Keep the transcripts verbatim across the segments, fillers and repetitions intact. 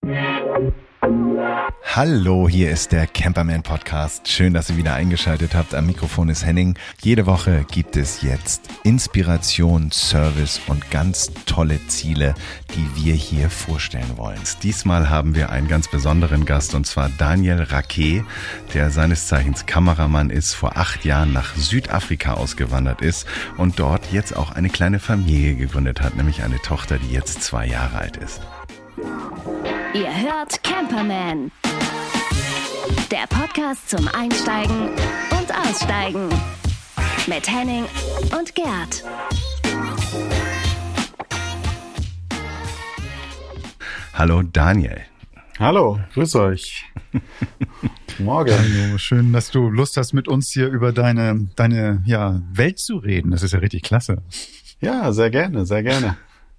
Hallo, hier ist der Camperman Podcast. Schön, dass ihr wieder eingeschaltet habt. Am Mikrofon ist Henning. Jede Woche gibt es jetzt Inspiration, Service und ganz tolle Ziele, die wir hier vorstellen wollen. Diesmal haben wir einen ganz besonderen Gast, und zwar Daniel Raquet, der seines Zeichens Kameramann ist, vor acht Jahren nach Südafrika ausgewandert ist und dort jetzt auch eine kleine Familie gegründet hat, nämlich eine Tochter, die jetzt zwei Jahre alt ist. Ihr hört Camperman, der Podcast zum Einsteigen und Aussteigen mit Henning und Gerd. Hallo Daniel. Hallo, grüß euch. Morgen. Hallo, schön, dass du Lust hast, mit uns hier über deine, deine ja, Welt zu reden. Das ist ja richtig klasse. Ja, sehr gerne, sehr gerne.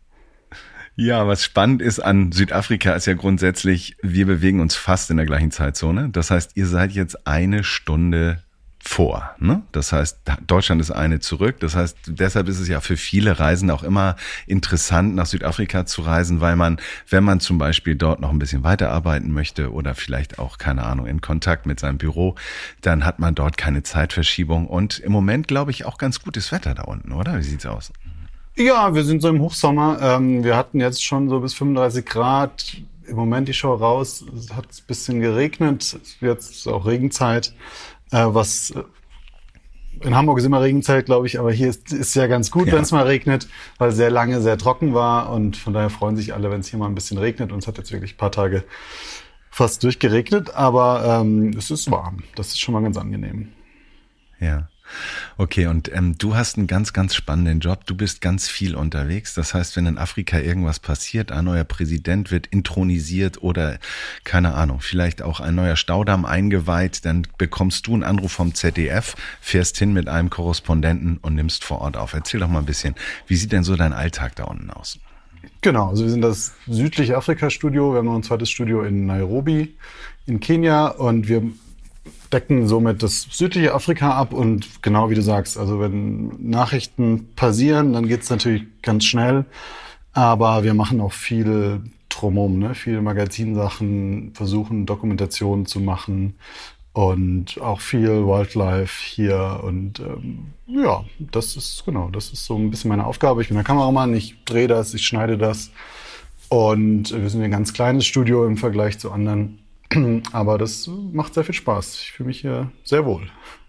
Ja, was spannend ist an Südafrika ist ja grundsätzlich, wir bewegen uns fast in der gleichen Zeitzone. Das heißt, ihr seid jetzt eine Stunde vor, ne? Das heißt, Deutschland ist eine zurück. Das heißt, deshalb ist es ja für viele Reisende auch immer interessant, nach Südafrika zu reisen, weil man, wenn man zum Beispiel dort noch ein bisschen weiterarbeiten möchte oder vielleicht auch, keine Ahnung, in Kontakt mit seinem Büro, dann hat man dort keine Zeitverschiebung. Und im Moment, glaube ich, auch ganz gutes Wetter da unten, oder? Wie sieht's aus? Ja, wir sind so im Hochsommer. Ähm, wir hatten jetzt schon so bis fünfunddreißig Grad. Im Moment, ich schaue raus, es hat ein bisschen geregnet. Jetzt ist auch Regenzeit. Äh, was in Hamburg ist immer Regenzeit, glaube ich, aber hier ist es ja ganz gut, ja, wenn es mal regnet, weil es sehr lange sehr trocken war. Und von daher freuen sich alle, wenn es hier mal ein bisschen regnet. Und es hat jetzt wirklich ein paar Tage fast durchgeregnet. Aber ähm, es ist warm. Das ist schon mal ganz angenehm. Ja. Okay, und ähm, du hast einen ganz, ganz spannenden Job. Du bist ganz viel unterwegs. Das heißt, wenn in Afrika irgendwas passiert, ein neuer Präsident wird intronisiert oder, keine Ahnung, vielleicht auch ein neuer Staudamm eingeweiht, dann bekommst du einen Anruf vom Z D F, fährst hin mit einem Korrespondenten und nimmst vor Ort auf. Erzähl doch mal ein bisschen, wie sieht denn so dein Alltag da unten aus? Genau, also wir sind das südliche Afrika-Studio. Wir haben noch ein zweites Studio in Nairobi, in Kenia, und wir decken somit das südliche Afrika ab. Und genau wie du sagst, also wenn Nachrichten passieren, dann geht's natürlich ganz schnell. Aber wir machen auch viel drumherum, ne? Viele Magazinsachen, versuchen Dokumentationen zu machen und auch viel Wildlife hier. Und ähm, ja, das ist genau, das ist so ein bisschen meine Aufgabe. Ich bin der Kameramann, ich drehe das, ich schneide das. Und wir sind ein ganz kleines Studio im Vergleich zu anderen. Aber das macht sehr viel Spaß. Ich fühle mich hier sehr wohl.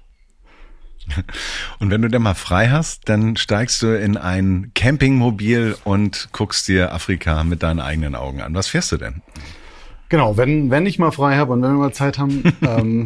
Und wenn du dann mal frei hast, dann steigst du in ein Campingmobil und guckst dir Afrika mit deinen eigenen Augen an. Was fährst du denn? Genau, wenn wenn ich mal frei habe und wenn wir mal Zeit haben, ähm,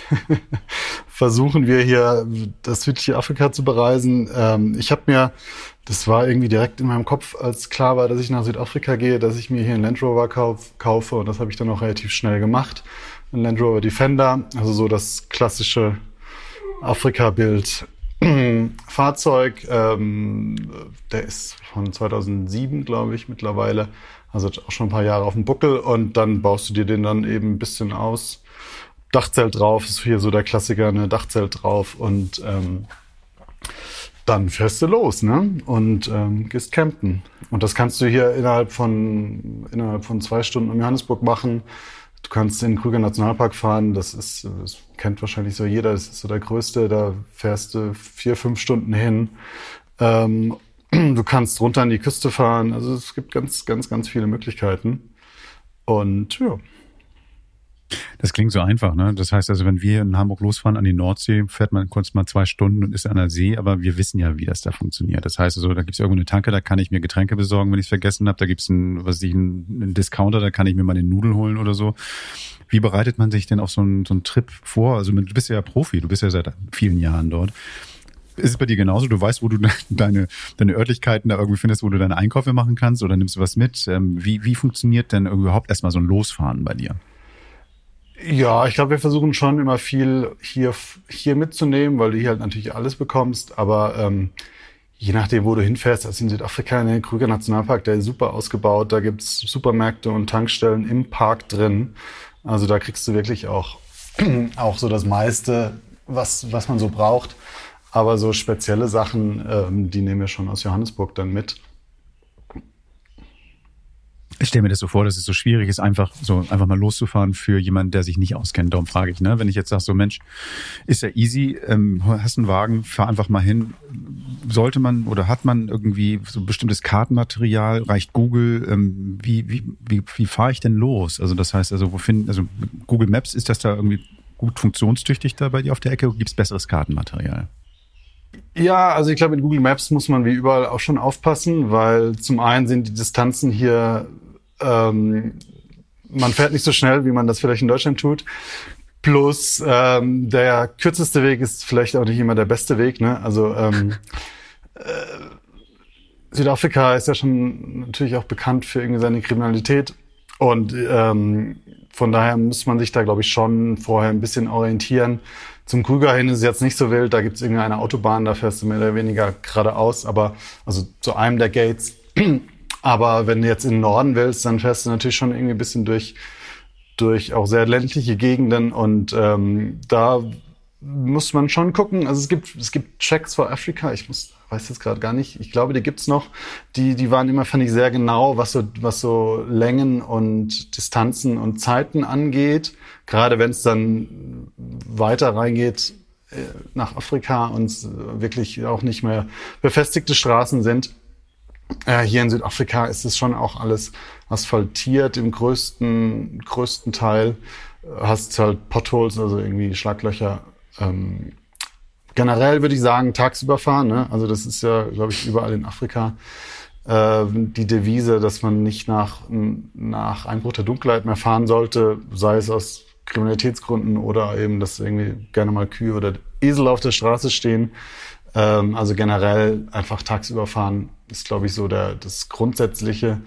versuchen wir hier das südliche Afrika zu bereisen. Ähm, ich habe mir, das war irgendwie direkt in meinem Kopf, als klar war, dass ich nach Südafrika gehe, dass ich mir hier einen Land Rover kauf, kaufe. Und das habe ich dann auch relativ schnell gemacht. Ein Land Rover Defender, also so das klassische Afrika-Bild. Fahrzeug, ähm, der ist von zweitausendsieben, glaube ich, mittlerweile. Also auch schon ein paar Jahre auf dem Buckel. Und dann baust du dir den dann eben ein bisschen aus. Dachzelt drauf, ist hier so der Klassiker, eine Dachzelt drauf. Und ähm, dann fährst du los, ne? Und ähm, gehst campen. Und das kannst du hier innerhalb von innerhalb von zwei Stunden um Johannesburg machen. Du kannst in den Kruger Nationalpark fahren. Das ist, das kennt wahrscheinlich so jeder. Das ist so der größte. Da fährst du vier, fünf Stunden hin. Ähm, du kannst runter an die Küste fahren. Also es gibt ganz, ganz, ganz viele Möglichkeiten. Und ja. Das klingt so einfach, ne? Das heißt also, wenn wir in Hamburg losfahren an die Nordsee, fährt man kurz mal zwei Stunden und ist an der See, aber wir wissen ja, wie das da funktioniert. Das heißt also, da gibt es irgendwo eine Tanke, da kann ich mir Getränke besorgen, wenn ich es vergessen habe. Da gibt es einen, was weiß ich, einen Discounter, da kann ich mir mal den Nudel holen oder so. Wie bereitet man sich denn auf so einen, so einen Trip vor? Also du bist ja Profi, du bist ja seit vielen Jahren dort. Ist es bei dir genauso? Du weißt, wo du deine, deine Örtlichkeiten da irgendwie findest, wo du deine Einkäufe machen kannst, oder nimmst du was mit? Wie, wie funktioniert denn überhaupt erstmal so ein Losfahren bei dir? Ja, ich glaube, wir versuchen schon immer viel hier hier mitzunehmen, weil du hier halt natürlich alles bekommst. Aber ähm, je nachdem, wo du hinfährst, also in Südafrika, in den Kruger Nationalpark, der ist super ausgebaut. Da gibt's Supermärkte und Tankstellen im Park drin. Also da kriegst du wirklich auch auch so das meiste, was was man so braucht. Aber so spezielle Sachen, ähm, die nehmen wir schon aus Johannesburg dann mit. Ich stelle mir das so vor, dass es so schwierig ist, einfach so einfach mal loszufahren für jemanden, der sich nicht auskennt. Darum frage ich, ne? Wenn ich jetzt sage, so Mensch, ist ja easy, ähm, hast einen Wagen, fahr einfach mal hin. Sollte man oder hat man irgendwie so bestimmtes Kartenmaterial? Reicht Google? Ähm, wie wie wie, wie fahre ich denn los? Also das heißt, also wo finden, also Google Maps, ist das da irgendwie gut funktionstüchtig da bei dir auf der Ecke? Gibt es besseres Kartenmaterial? Ja, also ich glaube, mit Google Maps muss man wie überall auch schon aufpassen, weil zum einen sind die Distanzen hier, ähm, man fährt nicht so schnell, wie man das vielleicht in Deutschland tut. Plus ähm, der kürzeste Weg ist vielleicht auch nicht immer der beste Weg. Ne? Also ähm, äh, Südafrika ist ja schon natürlich auch bekannt für irgendwie seine Kriminalität. Und ähm, von daher muss man sich da, glaube ich, schon vorher ein bisschen orientieren. Zum Krüger hin ist es jetzt nicht so wild, da gibt es irgendeine Autobahn, da fährst du mehr oder weniger geradeaus, aber also zu einem der Gates. Aber wenn du jetzt in den Norden willst, dann fährst du natürlich schon irgendwie ein bisschen durch, durch auch sehr ländliche Gegenden und ähm, da muss man schon gucken. Also es gibt es gibt Checks for Africa. Ich muss weiß jetzt gerade gar nicht. Ich glaube, die gibt's noch. Die die waren immer, fand ich, sehr genau, was so was so Längen und Distanzen und Zeiten angeht. Gerade wenn es dann weiter reingeht äh, nach Afrika und wirklich auch nicht mehr befestigte Straßen sind. Äh, hier in Südafrika ist es schon auch alles asphaltiert im größten größten Teil. Hast halt Potholes, also irgendwie Schlaglöcher. Ähm, generell würde ich sagen, tagsüber fahren. Ne? Also das ist ja, glaube ich, überall in Afrika äh, die Devise, dass man nicht nach, nach Einbruch der Dunkelheit mehr fahren sollte, sei es aus Kriminalitätsgründen oder eben, dass irgendwie gerne mal Kühe oder Esel auf der Straße stehen. Ähm, also generell einfach tagsüber fahren ist, glaube ich, so der das Grundsätzliche.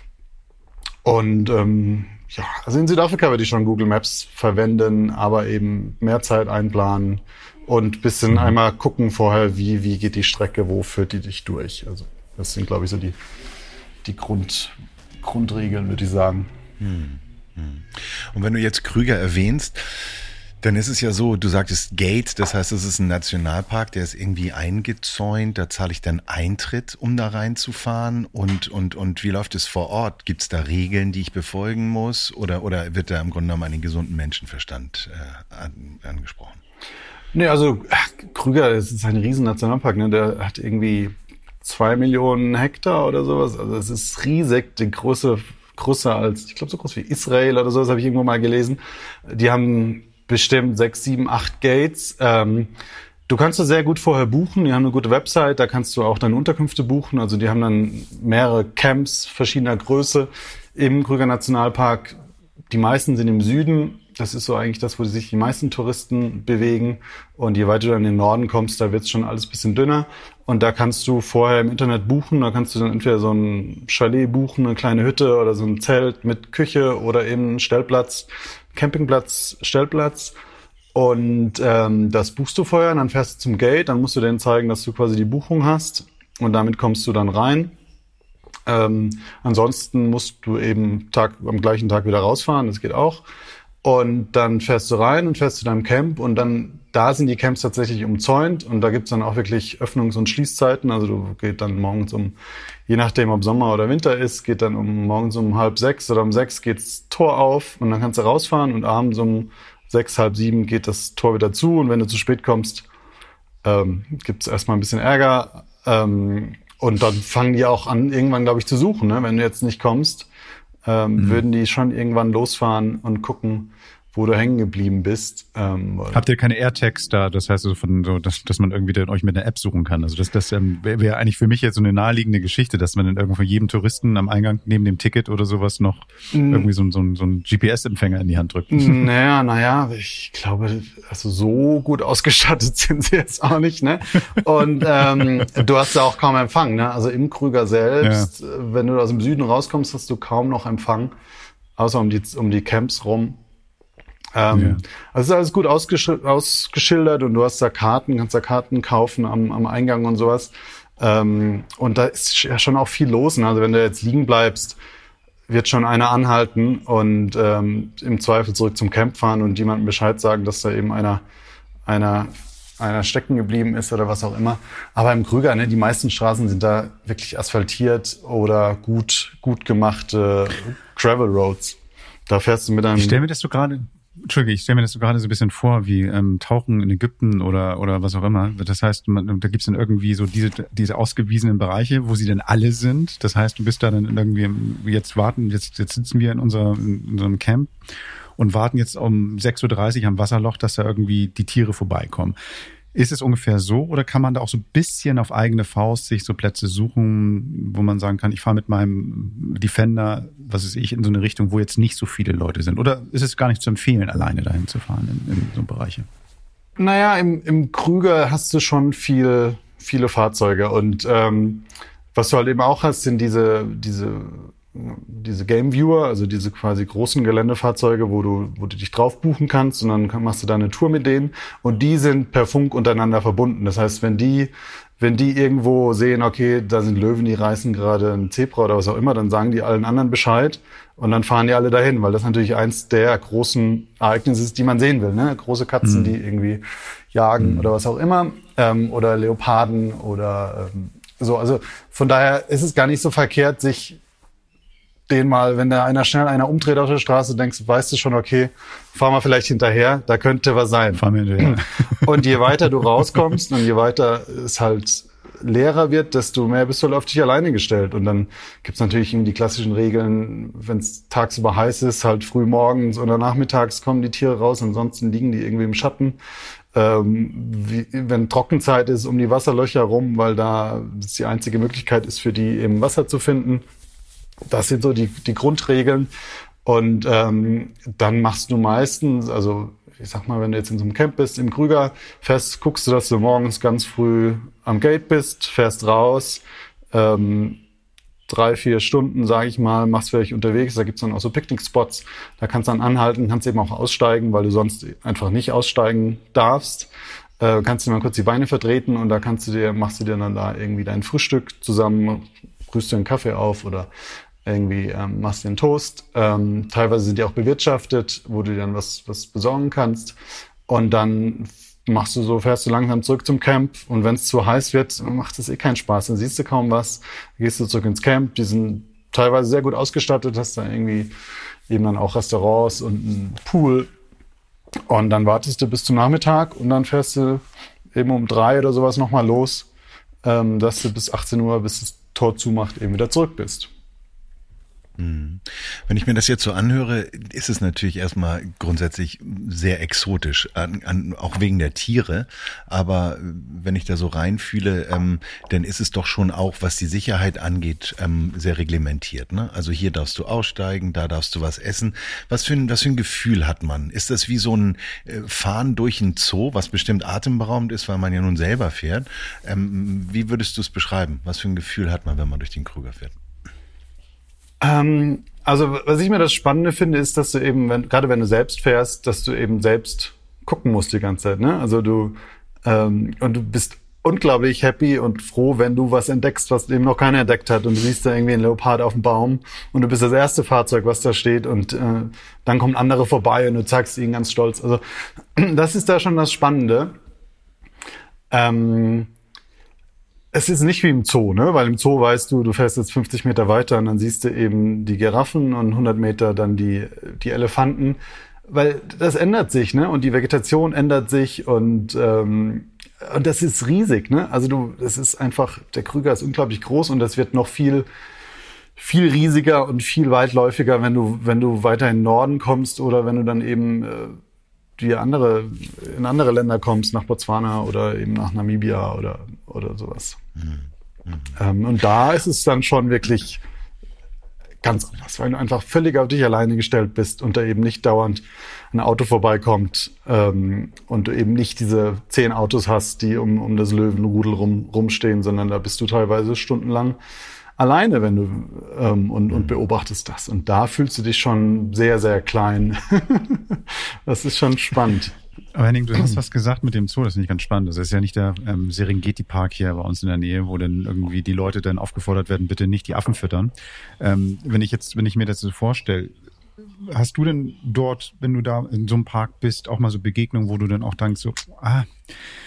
Und ähm, ja, also in Südafrika würde ich schon Google Maps verwenden, aber eben mehr Zeit einplanen und bisschen einmal gucken vorher, wie wie geht die Strecke, wo führt die dich durch. Also das sind, glaube ich, so die die Grund, Grundregeln, würde ich sagen. Hm, hm. Und wenn du jetzt Krüger erwähnst, dann ist es ja so, du sagtest Gate, das heißt, es ist ein Nationalpark, der ist irgendwie eingezäunt, da zahle ich dann Eintritt, um da reinzufahren und und und wie läuft es vor Ort? Gibt es da Regeln, die ich befolgen muss oder oder wird da im Grunde genommen einen gesunden Menschenverstand äh, an, angesprochen? Nee, also ach, Krüger, das ist ein riesen Nationalpark, ne? Der hat irgendwie zwei Millionen Hektar oder sowas, also es ist riesig, die große, größer als, ich glaube so groß wie Israel oder sowas, habe ich irgendwo mal gelesen. Die haben bestimmt sechs, sieben, acht Gates. Ähm, du kannst das sehr gut vorher buchen. Die haben eine gute Website, da kannst du auch deine Unterkünfte buchen. Also die haben dann mehrere Camps verschiedener Größe im Krüger Nationalpark. Die meisten sind im Süden. Das ist so eigentlich das, wo sich die meisten Touristen bewegen. Und je weiter du in den Norden kommst, da wird es schon alles ein bisschen dünner. Und da kannst du vorher im Internet buchen. Da kannst du dann entweder so ein Chalet buchen, eine kleine Hütte oder so ein Zelt mit Küche oder eben einen Stellplatz. Campingplatz, Stellplatz und ähm, das buchst du vorher, dann fährst du zum Gate, dann musst du denen zeigen, dass du quasi die Buchung hast und damit kommst du dann rein. Ähm, ansonsten musst du eben Tag, am gleichen Tag wieder rausfahren, das geht auch. Und dann fährst du rein und fährst zu deinem Camp und dann, da sind die Camps tatsächlich umzäunt und da gibt's dann auch wirklich Öffnungs- und Schließzeiten. Also du geht dann morgens um, je nachdem ob Sommer oder Winter ist, geht dann um morgens um halb sechs oder um sechs geht's Tor auf und dann kannst du rausfahren und abends um sechs, halb sieben geht das Tor wieder zu und wenn du zu spät kommst, ähm, gibt's erstmal ein bisschen Ärger ähm, und dann fangen die auch an, irgendwann, glaube ich, zu suchen. Ne? Wenn du jetzt nicht kommst, ähm, mhm. würden die schon irgendwann losfahren und gucken, wo du hängen geblieben bist. Ähm, Habt ihr keine AirTags da? Das heißt also, von so, dass, dass man irgendwie dann euch mit einer App suchen kann. Also das, das ähm, wäre wär eigentlich für mich jetzt so eine naheliegende Geschichte, dass man dann irgendwo von jedem Touristen am Eingang neben dem Ticket oder sowas noch mm. irgendwie so, so, so einen G P S-Empfänger in die Hand drückt. Naja, naja, ich glaube, also so gut ausgestattet sind sie jetzt auch nicht, ne? Und ähm, du hast ja auch kaum Empfang, ne? Also im Krüger selbst, ja. Wenn du aus dem Süden rauskommst, hast du kaum noch Empfang, außer um die, um die Camps rum. Ähm, ja. Also es ist alles gut ausgesch- ausgeschildert und du hast da Karten, kannst da Karten kaufen am, am Eingang und sowas. Ähm, und da ist ja schon auch viel los. Ne? Also wenn du jetzt liegen bleibst, wird schon einer anhalten und ähm, im Zweifel zurück zum Camp fahren und jemandem Bescheid sagen, dass da eben einer, einer einer stecken geblieben ist oder was auch immer. Aber im Krüger, ne, die meisten Straßen sind da wirklich asphaltiert oder gut, gut gemachte Gravel Roads. Da fährst du mit einem... Ich stell mir das so gerade... Entschuldige, ich stelle mir das so gerade so ein bisschen vor, wie ähm, Tauchen in Ägypten oder oder was auch immer. Das heißt, man, da gibt's dann irgendwie so diese diese ausgewiesenen Bereiche, wo sie dann alle sind. Das heißt, du bist da dann irgendwie, jetzt warten, jetzt jetzt sitzen wir in, unserer, in unserem Camp und warten jetzt um sechs Uhr dreißig am Wasserloch, dass da irgendwie die Tiere vorbeikommen. Ist es ungefähr so oder kann man da auch so ein bisschen auf eigene Faust sich so Plätze suchen, wo man sagen kann, ich fahre mit meinem Defender, was weiß ich, in so eine Richtung, wo jetzt nicht so viele Leute sind? Oder ist es gar nicht zu empfehlen, alleine dahin zu fahren in, in so Bereiche? Naja, im, im Krüger hast du schon viel, viele Fahrzeuge und ähm, was du halt eben auch hast, sind diese, diese diese Game Viewer, also diese quasi großen Geländefahrzeuge, wo du, wo du dich drauf buchen kannst und dann machst du da eine Tour mit denen und die sind per Funk untereinander verbunden. Das heißt, wenn die, wenn die irgendwo sehen, okay, da sind Löwen, die reißen gerade ein Zebra oder was auch immer, dann sagen die allen anderen Bescheid und dann fahren die alle dahin, weil das natürlich eins der großen Ereignisse ist, die man sehen will, ne? Große Katzen, mhm. die irgendwie jagen mhm. oder was auch immer, ähm, oder Leoparden oder ähm, so. Also von daher ist es gar nicht so verkehrt, sich den mal, wenn da einer schnell einer umdreht auf der Straße, denkst, weißt du schon, okay, fahr mal vielleicht hinterher, da könnte was sein. Fahr mir hinterher. Und je weiter du rauskommst und je weiter es halt leerer wird, desto mehr bist du halt auf dich alleine gestellt. Und dann gibt's natürlich eben die klassischen Regeln, wenn es tagsüber heiß ist, halt früh morgens oder nachmittags kommen die Tiere raus, ansonsten liegen die irgendwie im Schatten. Ähm, wie, wenn Trockenzeit ist, um die Wasserlöcher rum, weil da das die einzige Möglichkeit ist, für die eben Wasser zu finden. Das sind so die, die Grundregeln. Und ähm, dann machst du meistens, also ich sag mal, wenn du jetzt in so einem Camp bist, im Krüger, fährst, guckst du, dass du morgens ganz früh am Gate bist, fährst raus, ähm, drei, vier Stunden, sage ich mal, machst vielleicht unterwegs. Da gibt's dann auch so Picknickspots. Da kannst du dann anhalten, kannst eben auch aussteigen, weil du sonst einfach nicht aussteigen darfst. Äh, kannst du mal kurz die Beine vertreten und da kannst du dir, machst du dir dann da irgendwie dein Frühstück zusammen, rührst dir einen Kaffee auf oder irgendwie ähm, machst dir einen Toast. Ähm, teilweise sind die auch bewirtschaftet, wo du dann was was besorgen kannst. Und dann machst du so, fährst du langsam zurück zum Camp. Und wenn es zu heiß wird, macht es eh keinen Spaß. Dann siehst du kaum was. Dann gehst du zurück ins Camp. Die sind teilweise sehr gut ausgestattet. Hast da irgendwie eben dann auch Restaurants und einen Pool. Und dann wartest du bis zum Nachmittag und dann fährst du eben um drei oder sowas nochmal los, ähm, dass du bis achtzehn Uhr, bis das Tor zumacht, eben wieder zurück bist. Wenn ich mir das jetzt so anhöre, ist es natürlich erstmal grundsätzlich sehr exotisch, an, an, auch wegen der Tiere. Aber wenn ich da so reinfühle, ähm, dann ist es doch schon auch, was die Sicherheit angeht, ähm, sehr reglementiert. Ne? Also hier darfst du aussteigen, da darfst du was essen. Was für ein, was für ein Gefühl hat man? Ist das wie so ein äh, Fahren durch ein Zoo, was bestimmt atemberaubend ist, weil man ja nun selber fährt? Ähm, wie würdest du es beschreiben? Was für ein Gefühl hat man, wenn man durch den Krüger fährt? Ähm, also was ich mir das Spannende finde, ist, dass du eben, wenn, gerade wenn du selbst fährst, dass du eben selbst gucken musst die ganze Zeit. Ne? Also du ähm, und du bist unglaublich happy und froh, wenn du was entdeckst, was eben noch keiner entdeckt hat. Und du siehst da irgendwie einen Leopard auf dem Baum und du bist das erste Fahrzeug, was da steht. Und äh, dann kommen andere vorbei und du zeigst ihnen ganz stolz. Also das ist da schon das Spannende. Ähm, Es ist nicht wie im Zoo, ne? Weil im Zoo weißt du, du fährst jetzt fünfzig Meter weiter und dann siehst du eben die Giraffen und hundert Meter dann die die Elefanten, weil das ändert sich, ne? Und die Vegetation ändert sich und ähm, und das ist riesig, ne? Also du, das ist einfach, der Krüger ist unglaublich groß und das wird noch viel viel riesiger und viel weitläufiger, wenn du wenn du weiter in den Norden kommst oder wenn du dann eben äh, die andere, in andere Länder kommst, nach Botswana oder eben nach Namibia oder, oder sowas. Mhm. Mhm. Ähm, und da ist es dann schon wirklich ganz anders, weil du einfach völlig auf dich alleine gestellt bist und da eben nicht dauernd ein Auto vorbeikommt ähm, und du eben nicht diese zehn Autos hast, die um, um das Löwenrudel rum, rumstehen, sondern da bist du teilweise stundenlang alleine, wenn du ähm, und, und beobachtest das. Und da fühlst du dich schon sehr, sehr klein. Das ist schon spannend. Aber Henning, du hast was gesagt mit dem Zoo, das finde ich ganz spannend. Das ist ja nicht der ähm, Serengeti-Park hier bei uns in der Nähe, wo dann irgendwie die Leute dann aufgefordert werden, bitte nicht die Affen füttern. Ähm, wenn ich jetzt, wenn ich mir das so vorstelle, hast du denn dort, wenn du da in so einem Park bist, auch mal so Begegnungen, wo du dann auch denkst, so, ah,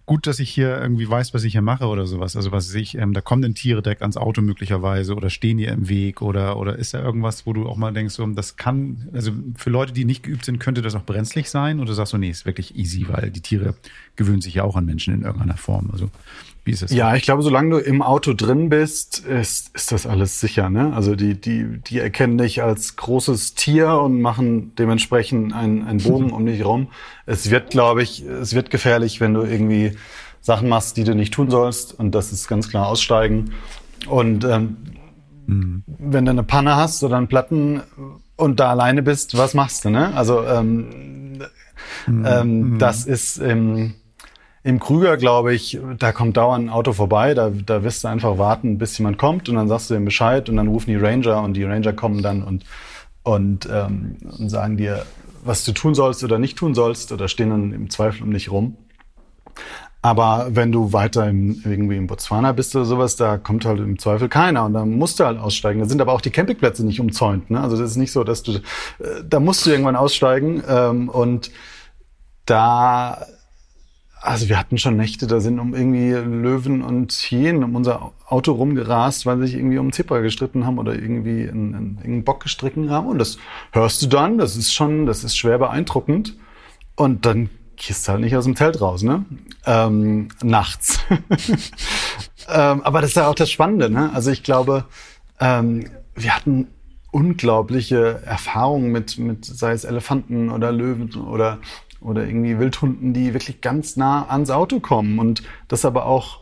gut, dass ich hier irgendwie weiß, was ich hier mache oder sowas. Also was ich, ähm, da kommen denn Tiere direkt ans Auto möglicherweise oder stehen dir im Weg oder oder ist da irgendwas, wo du auch mal denkst, so, das kann, also für Leute, die nicht geübt sind, könnte das auch brenzlig sein oder sagst du, nee, ist wirklich easy, weil die Tiere gewöhnen sich ja auch an Menschen in irgendeiner Form. Also wie ist das? Ja, ich glaube, solange du im Auto drin bist, ist, ist das alles sicher, ne? Also die, die, die erkennen dich als großes Tier und machen dementsprechend einen, einen Bogen um dich rum. Es wird, glaube ich, es wird gefährlich, wenn du irgendwie Sachen machst, die du nicht tun sollst. Und das ist ganz klar aussteigen. Und ähm, mhm. wenn du eine Panne hast oder einen Platten und da alleine bist, was machst du, ne? Also ähm, mhm. ähm, mhm. das ist ähm, im Krüger, glaube ich, da kommt dauernd ein Auto vorbei, da, da wirst du einfach warten, bis jemand kommt und dann sagst du ihm Bescheid und dann rufen die Ranger und die Ranger kommen dann und, und, ähm, und sagen dir, was du tun sollst oder nicht tun sollst oder stehen dann im Zweifel um dich rum. Aber wenn du weiter im, irgendwie in Botswana bist oder sowas, da kommt halt im Zweifel keiner und dann musst du halt aussteigen. Da sind aber auch die Campingplätze nicht umzäunt, ne? Also das ist nicht so, dass du, äh, da musst du irgendwann aussteigen ähm, und da... Also wir hatten schon Nächte, da sind um irgendwie Löwen und Hyänen um unser Auto rumgerast, weil sie sich irgendwie um einen Zebra gestritten haben oder irgendwie einen, einen, einen Bock gestritten haben. Und das hörst du dann, das ist schon, das ist schwer beeindruckend. Und dann gehst du halt nicht aus dem Zelt raus, ne? Ähm, nachts. ähm, aber das ist ja auch das Spannende, ne? Also ich glaube, ähm, wir hatten unglaubliche Erfahrungen mit, mit, sei es Elefanten oder Löwen oder oder irgendwie Wildhunden, die wirklich ganz nah ans Auto kommen und das aber auch,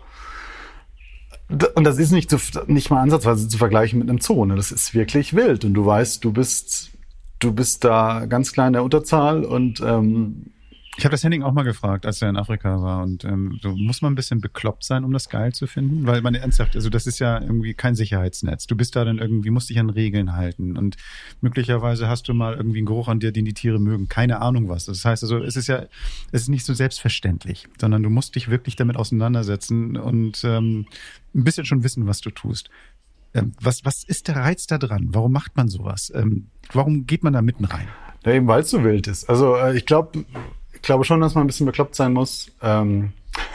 und das ist nicht, zu, nicht mal ansatzweise zu vergleichen mit einem Zoo, ne? Das ist wirklich wild und du weißt, du bist, du bist da ganz klar in der Unterzahl und ähm, ich habe das Henning auch mal gefragt, als er in Afrika war und ähm, so muss man ein bisschen bekloppt sein, um das geil zu finden, weil man ernsthaft, also das ist ja irgendwie kein Sicherheitsnetz. Du bist da dann irgendwie, musst dich an Regeln halten und möglicherweise hast du mal irgendwie einen Geruch an dir, den die Tiere mögen, keine Ahnung was. Das heißt also, es ist ja, es ist nicht so selbstverständlich, sondern du musst dich wirklich damit auseinandersetzen und ähm, ein bisschen schon wissen, was du tust. Ähm, was, was ist der Reiz da dran? Warum macht man sowas? Ähm, warum geht man da mitten rein? Ja, eben weil es so wild ist. Also äh, ich glaube, Ich glaube schon, dass man ein bisschen bekloppt sein muss. Ähm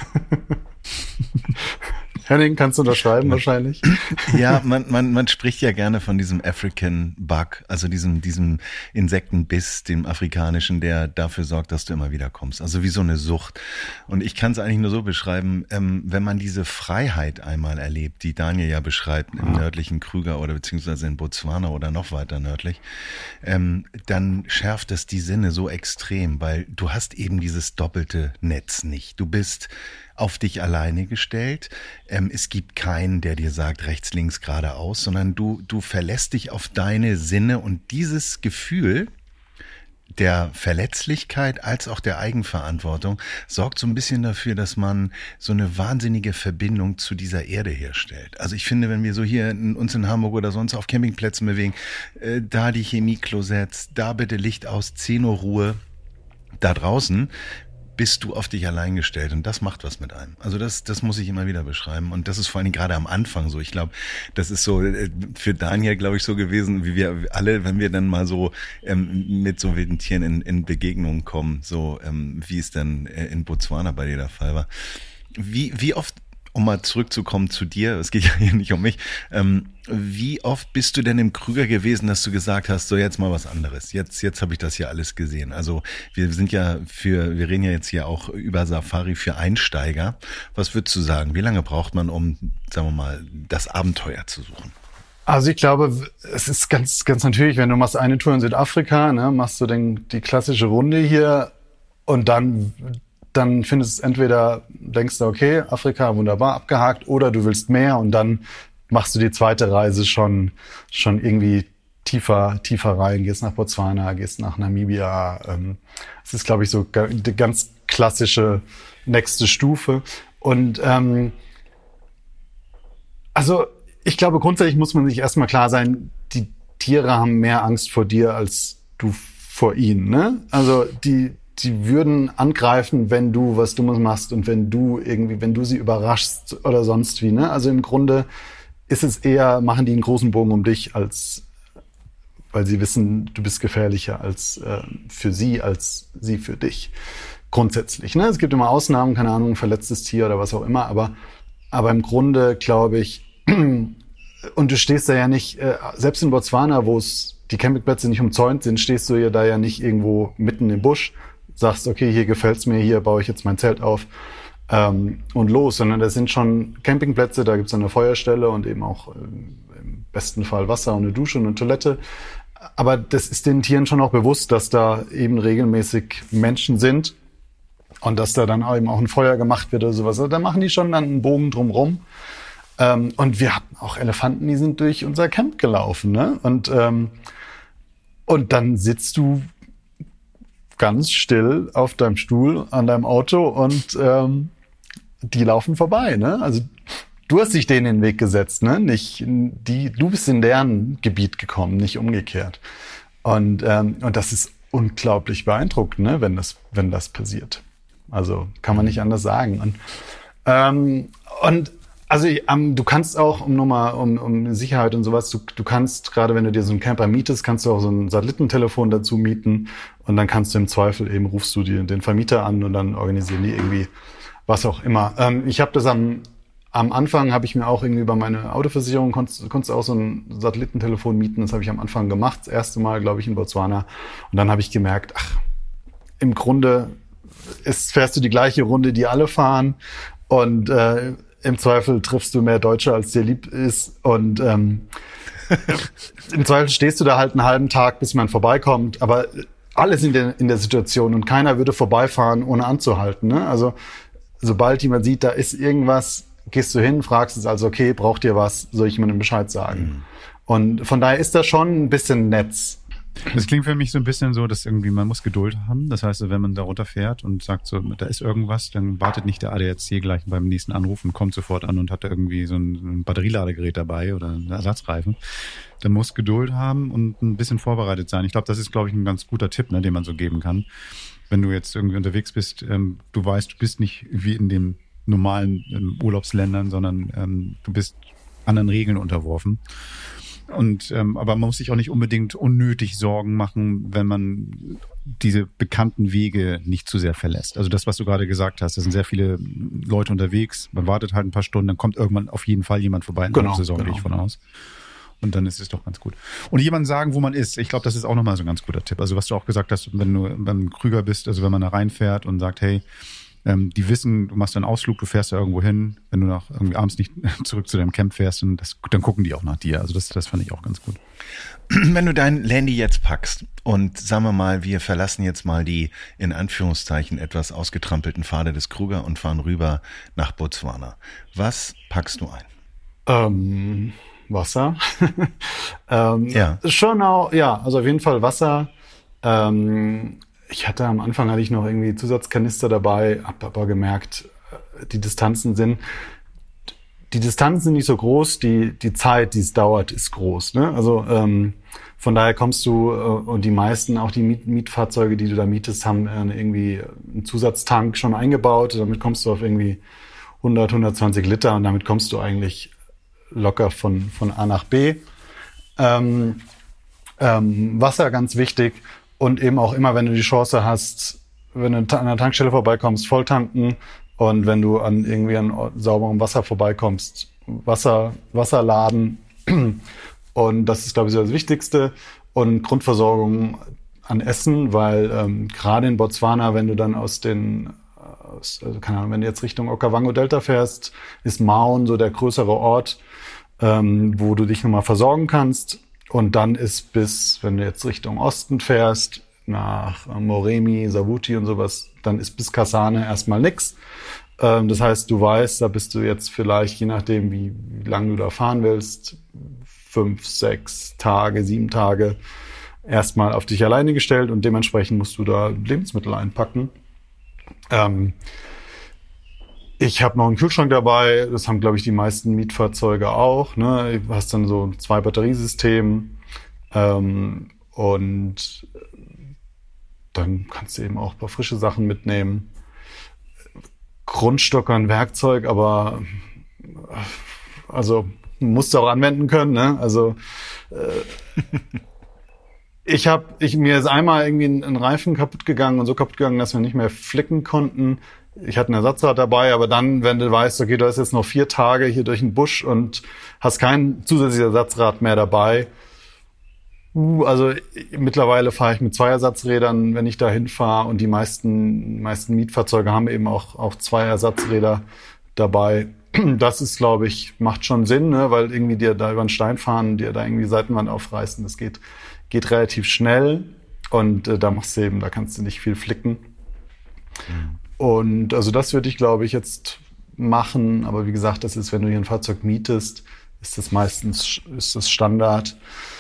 Henning, kannst du unterschreiben wahrscheinlich? Ja, man, man, man spricht ja gerne von diesem African Bug, also diesem, diesem Insektenbiss, dem afrikanischen, der dafür sorgt, dass du immer wieder kommst. Also wie so eine Sucht. Und ich kann es eigentlich nur so beschreiben, ähm, wenn man diese Freiheit einmal erlebt, die Daniel ja beschreibt im ja. nördlichen Krüger oder beziehungsweise in Botswana oder noch weiter nördlich, ähm, dann schärft es die Sinne so extrem, weil du hast eben dieses doppelte Netz nicht. Du bist auf dich alleine gestellt. Ähm, es gibt keinen, der dir sagt, rechts, links, geradeaus, sondern du, du verlässt dich auf deine Sinne und dieses Gefühl der Verletzlichkeit als auch der Eigenverantwortung sorgt so ein bisschen dafür, dass man so eine wahnsinnige Verbindung zu dieser Erde herstellt. Also ich finde, wenn wir so hier in, uns in Hamburg oder sonst auf Campingplätzen bewegen, äh, da die Chemieklosetts, da bitte Licht aus, zehn Uhr Ruhe, da draußen bist du auf dich allein gestellt und das macht was mit einem. Also das, das muss ich immer wieder beschreiben und das ist vor allem gerade am Anfang so. Ich glaube, das ist so für Daniel, glaube ich, so gewesen, wie wir alle, wenn wir dann mal so ähm, mit so wilden Tieren in, in Begegnungen kommen, so ähm, wie es dann in Botswana bei dir der Fall war. Wie, wie oft, um mal zurückzukommen zu dir, es geht ja hier nicht um mich, ähm, wie oft bist du denn im Krüger gewesen, dass du gesagt hast, so jetzt mal was anderes, jetzt jetzt habe ich das hier alles gesehen. Also wir sind ja für, wir reden ja jetzt hier auch über Safari für Einsteiger. Was würdest du sagen, wie lange braucht man, um, sagen wir mal, das Abenteuer zu suchen? Also ich glaube, es ist ganz ganz natürlich, wenn du machst eine Tour in Südafrika, ne, machst du dann die klassische Runde hier und dann dann findest du entweder, denkst du, okay, Afrika, wunderbar, abgehakt, oder du willst mehr und dann machst du die zweite Reise schon schon irgendwie tiefer tiefer rein, gehst nach Botswana, gehst nach Namibia. Ähm, das ist, glaube ich, so die ganz klassische nächste Stufe. Und ähm, also ich glaube, grundsätzlich muss man sich erstmal klar sein, die Tiere haben mehr Angst vor dir als du vor ihnen, ne? Also die die würden angreifen, wenn du was Dummes machst und wenn du irgendwie, wenn du sie überraschst oder sonst wie, ne? Also im Grunde ist es eher, machen die einen großen Bogen um dich, als, weil sie wissen, du bist gefährlicher als äh, für sie, als sie für dich. Grundsätzlich, ne? Es gibt immer Ausnahmen, keine Ahnung, verletztes Tier oder was auch immer, aber, aber im Grunde glaube ich, und du stehst da ja nicht, äh, selbst in Botswana, wo es die Campingplätze nicht umzäunt sind, stehst du ja da ja nicht irgendwo mitten im Busch, sagst, okay, hier gefällt's mir, hier baue ich jetzt mein Zelt auf ähm, und los, sondern das sind schon Campingplätze, da gibt's eine Feuerstelle und eben auch äh, im besten Fall Wasser und eine Dusche und eine Toilette. Aber das ist den Tieren schon auch bewusst, dass da eben regelmäßig Menschen sind und dass da dann eben auch ein Feuer gemacht wird oder sowas. Also da machen die schon dann einen Bogen drumrum. Ähm, und wir hatten auch Elefanten, die sind durch unser Camp gelaufen, ne? Und ähm, und dann sitzt du ganz still auf deinem Stuhl an deinem Auto und ähm, die laufen vorbei, ne? Also du hast dich denen in den Weg gesetzt, ne? Nicht die, du bist in deren Gebiet gekommen, nicht umgekehrt. Und ähm, und das ist unglaublich beeindruckend, ne? Wenn das wenn das passiert. Also kann man nicht anders sagen. Und ähm, und also ähm, du kannst auch, um nochmal um, um Sicherheit und sowas, du, du kannst, gerade wenn du dir so einen Camper mietest, kannst du auch so ein Satellitentelefon dazu mieten und dann kannst du im Zweifel eben, rufst du dir den Vermieter an und dann organisieren die irgendwie was auch immer. Ähm, ich habe das am am Anfang, habe ich mir auch irgendwie über meine Autoversicherung, konntest, konntest du auch so ein Satellitentelefon mieten, das habe ich am Anfang gemacht, das erste Mal, glaube ich, in Botswana. Und dann habe ich gemerkt, ach, im Grunde ist, fährst du die gleiche Runde, die alle fahren und äh, im Zweifel triffst du mehr Deutsche, als dir lieb ist. Und ähm, im Zweifel stehst du da halt einen halben Tag, bis man vorbeikommt. Aber alle sind in, in der Situation und keiner würde vorbeifahren, ohne anzuhalten. Ne? Also sobald jemand sieht, da ist irgendwas, gehst du hin, fragst es also, okay, braucht ihr was? Soll ich jemandem Bescheid sagen? Mhm. Und von daher ist das schon ein bisschen Netz. Das klingt für mich so ein bisschen so, dass irgendwie man muss Geduld haben. Das heißt, wenn man da runterfährt und sagt so, da ist irgendwas, dann wartet nicht der A D A C gleich beim nächsten Anruf und kommt sofort an und hat da irgendwie so ein, ein Batterieladegerät dabei oder einen Ersatzreifen. Dann muss Geduld haben und ein bisschen vorbereitet sein. Ich glaube, das ist, glaube ich, ein ganz guter Tipp, ne, den man so geben kann. Wenn du jetzt irgendwie unterwegs bist, ähm, du weißt, du bist nicht wie in den normalen ähm, Urlaubsländern, sondern ähm, du bist anderen Regeln unterworfen. Und ähm, aber man muss sich auch nicht unbedingt unnötig Sorgen machen, wenn man diese bekannten Wege nicht zu sehr verlässt. Also das, was du gerade gesagt hast, da sind sehr viele Leute unterwegs, man wartet halt ein paar Stunden, dann kommt irgendwann auf jeden Fall jemand vorbei in der genau, Saison, genau. gehe ich von aus. Und dann ist es doch ganz gut. Und jemand sagen, wo man ist, ich glaube, das ist auch nochmal so ein ganz guter Tipp. Also was du auch gesagt hast, wenn du beim Krüger bist, also wenn man da reinfährt und sagt, hey, Ähm, die wissen, du machst einen Ausflug, du fährst da irgendwo hin, wenn du nach irgendwie abends nicht zurück zu deinem Camp fährst, und das, dann gucken die auch nach dir. Also das, das fand ich auch ganz gut. Wenn du dein Landy jetzt packst und sagen wir mal, wir verlassen jetzt mal die in Anführungszeichen etwas ausgetrampelten Pfade des Kruger und fahren rüber nach Botswana. Was packst du ein? Ähm, Wasser. ähm, ja. Schon auch, ja, also auf jeden Fall Wasser. Ähm, Ich hatte am Anfang hatte ich noch irgendwie Zusatzkanister dabei, habe aber gemerkt, die Distanzen sind die Distanzen sind nicht so groß, die die Zeit, die es dauert, ist groß. Ne? Also ähm, von daher kommst du äh, und die meisten, auch die Miet- Mietfahrzeuge, die du da mietest, haben äh, irgendwie einen Zusatztank schon eingebaut. Damit kommst du auf irgendwie hundert, hundertzwanzig Liter und damit kommst du eigentlich locker von von A nach B. Ähm, ähm, Wasser ganz wichtig. Und eben auch immer, wenn du die Chance hast, wenn du an der Tankstelle vorbeikommst, volltanken. Und wenn du an irgendwie an sauberem Wasser vorbeikommst, Wasser, Wasser laden. Und das ist, glaube ich, so das Wichtigste. Und Grundversorgung an Essen, weil ähm, gerade in Botswana, wenn du dann aus den, aus, also keine Ahnung, wenn du jetzt Richtung Okavango-Delta fährst, ist Maun so der größere Ort, ähm, wo du dich nochmal versorgen kannst. Und dann ist bis, wenn du jetzt Richtung Osten fährst, nach Moremi, Savuti und sowas, dann ist bis Kasane erstmal nix. Ähm, das heißt, du weißt, da bist du jetzt vielleicht, je nachdem, wie, wie lange du da fahren willst, fünf, sechs Tage, sieben Tage erstmal auf dich alleine gestellt und dementsprechend musst du da Lebensmittel einpacken. Ähm, Ich habe noch einen Kühlschrank dabei, das haben, glaube ich, die meisten Mietfahrzeuge auch. Ne? Du hast dann so zwei Batteriesystem ähm, und dann kannst du eben auch ein paar frische Sachen mitnehmen. Grundstock an Werkzeug, aber also musst du auch anwenden können. Ne? Also äh, Ich habe, ich, mir ist einmal irgendwie ein, ein Reifen kaputt gegangen und so kaputt gegangen, dass wir nicht mehr flicken konnten. Ich hatte ein Ersatzrad dabei, aber dann, wenn du weißt, okay, du hast jetzt noch vier Tage hier durch den Busch und hast kein zusätzliches Ersatzrad mehr dabei. Uh, also mittlerweile fahre ich mit zwei Ersatzrädern, wenn ich da hinfahre, und die meisten, meisten Mietfahrzeuge haben eben auch, auch zwei Ersatzräder dabei. Das ist, glaube ich, macht schon Sinn, ne? Weil irgendwie dir da über den Stein fahren, dir da irgendwie die Seitenwand aufreißen, das geht geht relativ schnell, und äh, da machst du eben, da kannst du nicht viel flicken. Mhm. Und also das würde ich, glaube ich, jetzt machen. Aber wie gesagt, das ist, wenn du hier ein Fahrzeug mietest, ist das meistens ist das Standard.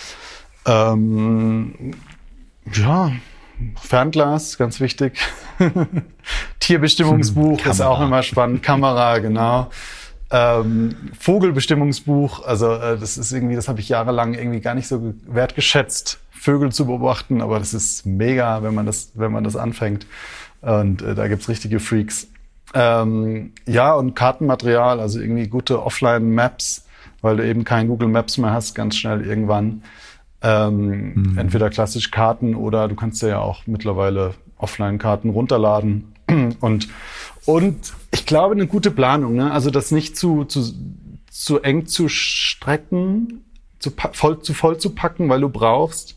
Ähm, ja, Fernglas, ganz wichtig. Tierbestimmungsbuch hm, ist auch immer spannend. Kamera, genau. Ähm, Vogelbestimmungsbuch, also äh, das ist irgendwie, das habe ich jahrelang irgendwie gar nicht so wertgeschätzt, Vögel zu beobachten, aber das ist mega, wenn man das, wenn man das anfängt. Und äh, da gibt's richtige Freaks. Ähm, ja, und Kartenmaterial, also irgendwie gute Offline-Maps, weil du eben kein Google Maps mehr hast, ganz schnell irgendwann. Ähm, mhm. Entweder klassisch Karten oder du kannst ja auch mittlerweile Offline-Karten runterladen. Und und ich glaube, eine gute Planung, ne? Also das nicht zu zu zu eng zu strecken, zu voll zu voll zu packen, weil du brauchst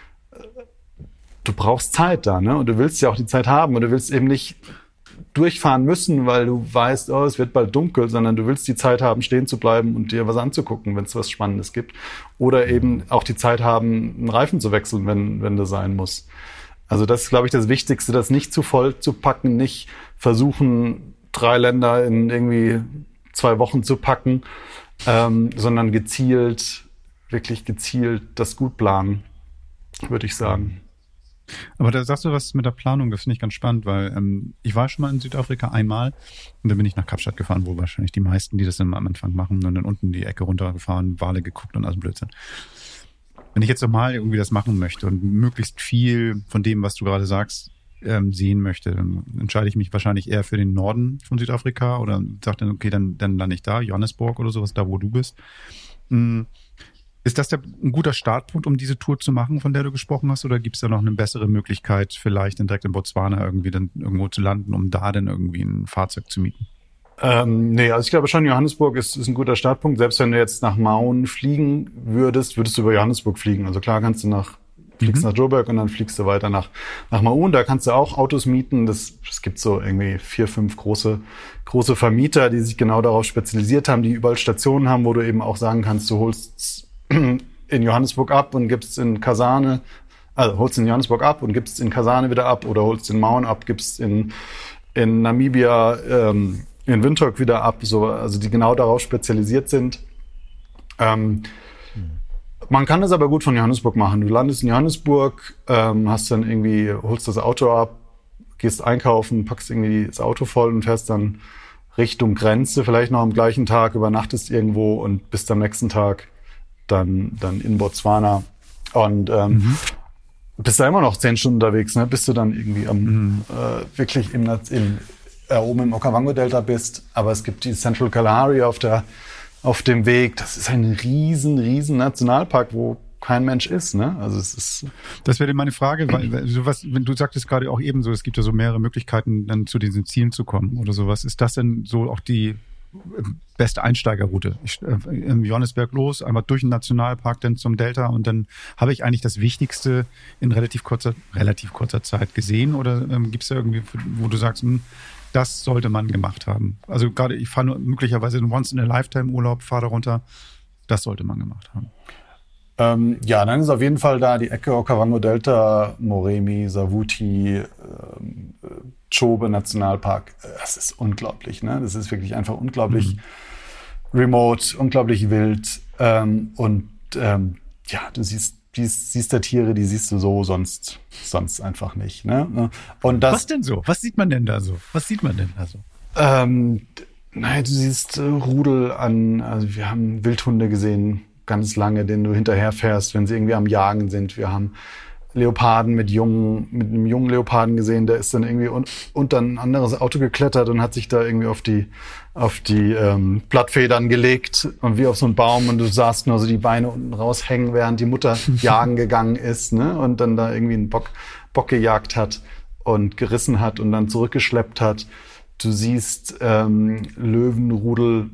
du brauchst Zeit da, ne? Und du willst ja auch die Zeit haben, und du willst eben nicht durchfahren müssen, weil du weißt, oh, es wird bald dunkel, sondern du willst die Zeit haben, stehen zu bleiben und dir was anzugucken, wenn es was Spannendes gibt, oder eben auch die Zeit haben, einen Reifen zu wechseln, wenn wenn das sein muss. Also das ist, glaube ich, das Wichtigste, das nicht zu voll zu packen, nicht versuchen, drei Länder in irgendwie zwei Wochen zu packen, ähm, sondern gezielt, wirklich gezielt das gut planen, würde ich sagen. Aber da sagst du was mit der Planung, das finde ich ganz spannend, weil ähm, ich war schon mal in Südafrika einmal, und dann bin ich nach Kapstadt gefahren, wo wahrscheinlich die meisten, die das dann am Anfang machen, und dann unten die Ecke runtergefahren, Wale geguckt und alles Blödsinn. Wenn ich jetzt nochmal irgendwie das machen möchte und möglichst viel von dem, was du gerade sagst, ähm, sehen möchte, dann entscheide ich mich wahrscheinlich eher für den Norden von Südafrika oder sage dann, okay, dann, dann lande ich da, Johannesburg oder sowas, da wo du bist. Mhm. Ist das der, ein guter Startpunkt, um diese Tour zu machen, von der du gesprochen hast, oder gibt es da noch eine bessere Möglichkeit, vielleicht dann direkt in Botswana irgendwie dann irgendwo zu landen, um da dann irgendwie ein Fahrzeug zu mieten? Ähm, nee, also ich glaube schon, Johannesburg ist, ist ein guter Startpunkt. Selbst wenn du jetzt nach Maun fliegen würdest, würdest du über Johannesburg fliegen. Also klar kannst du nach, fliegst mhm. nach Joburg und dann fliegst du weiter nach, nach Maun. Da kannst du auch Autos mieten. Das, es gibt so irgendwie vier, fünf große, große Vermieter, die sich genau darauf spezialisiert haben, die überall Stationen haben, wo du eben auch sagen kannst, du holst in Johannesburg ab und gibst in Kasane, also holst in Johannesburg ab und gibst in Kasane wieder ab, oder holst in Maun ab, gibst in, in Namibia, ähm, in Windhoek wieder ab, so, also die genau darauf spezialisiert sind. Ähm, mhm. Man kann das aber gut von Johannesburg machen. Du landest in Johannesburg, ähm, hast dann irgendwie, holst das Auto ab, gehst einkaufen, packst irgendwie das Auto voll und fährst dann Richtung Grenze, vielleicht noch am gleichen Tag, übernachtest irgendwo und bist am nächsten Tag dann, dann in Botswana. Und ähm, mhm. bist da immer noch zehn Stunden unterwegs, ne? Bist du dann irgendwie am mhm. äh, wirklich im, im äh, oben im Okavango-Delta bist. Aber es gibt die Central Kalahari auf der auf dem Weg. Das ist ein riesen, riesen Nationalpark, wo kein Mensch ist, ne? Also es ist. Das wäre meine Frage, weil sowas, wenn du sagtest gerade auch eben so, es gibt ja so mehrere Möglichkeiten, dann zu diesen Zielen zu kommen oder sowas. Ist das denn so auch die beste Einsteigerroute? Ich, äh, im Johannesberg los, einmal durch den Nationalpark, dann zum Delta, und dann habe ich eigentlich das Wichtigste in relativ kurzer, relativ kurzer Zeit gesehen, oder ähm, gibt es da irgendwie, wo du sagst, hm, das sollte man gemacht haben? Also gerade, ich fahre möglicherweise einen Once-in-a-Lifetime-Urlaub, fahre da runter, das sollte man gemacht haben. Ähm, ja, dann ist auf jeden Fall da die Ecke Okavango-Delta, Moremi, Savuti, ähm, Chobe Nationalpark. Das ist unglaublich, ne? Das ist wirklich einfach unglaublich mhm. remote, unglaublich wild. Ähm, und ähm, ja, du siehst, siehst, siehst da Tiere, die siehst du so sonst, sonst einfach nicht, ne? Und das, was denn so? Was sieht man denn da so? Was sieht man denn da so? Ähm, naja, du siehst äh, Rudel an, also wir haben Wildhunde gesehen, ganz lange, denen du hinterherfährst, wenn sie irgendwie am Jagen sind. Wir haben Leoparden mit jungen, mit einem jungen Leoparden gesehen, der ist dann irgendwie un, unter ein anderes Auto geklettert und hat sich da irgendwie auf die, auf die ähm, Blattfedern gelegt und wie auf so einen Baum und du sahst nur so die Beine unten raushängen, während die Mutter jagen gegangen ist, ne? Und dann da irgendwie einen Bock, Bock gejagt hat und gerissen hat und dann zurückgeschleppt hat. Du siehst ähm, Löwenrudel.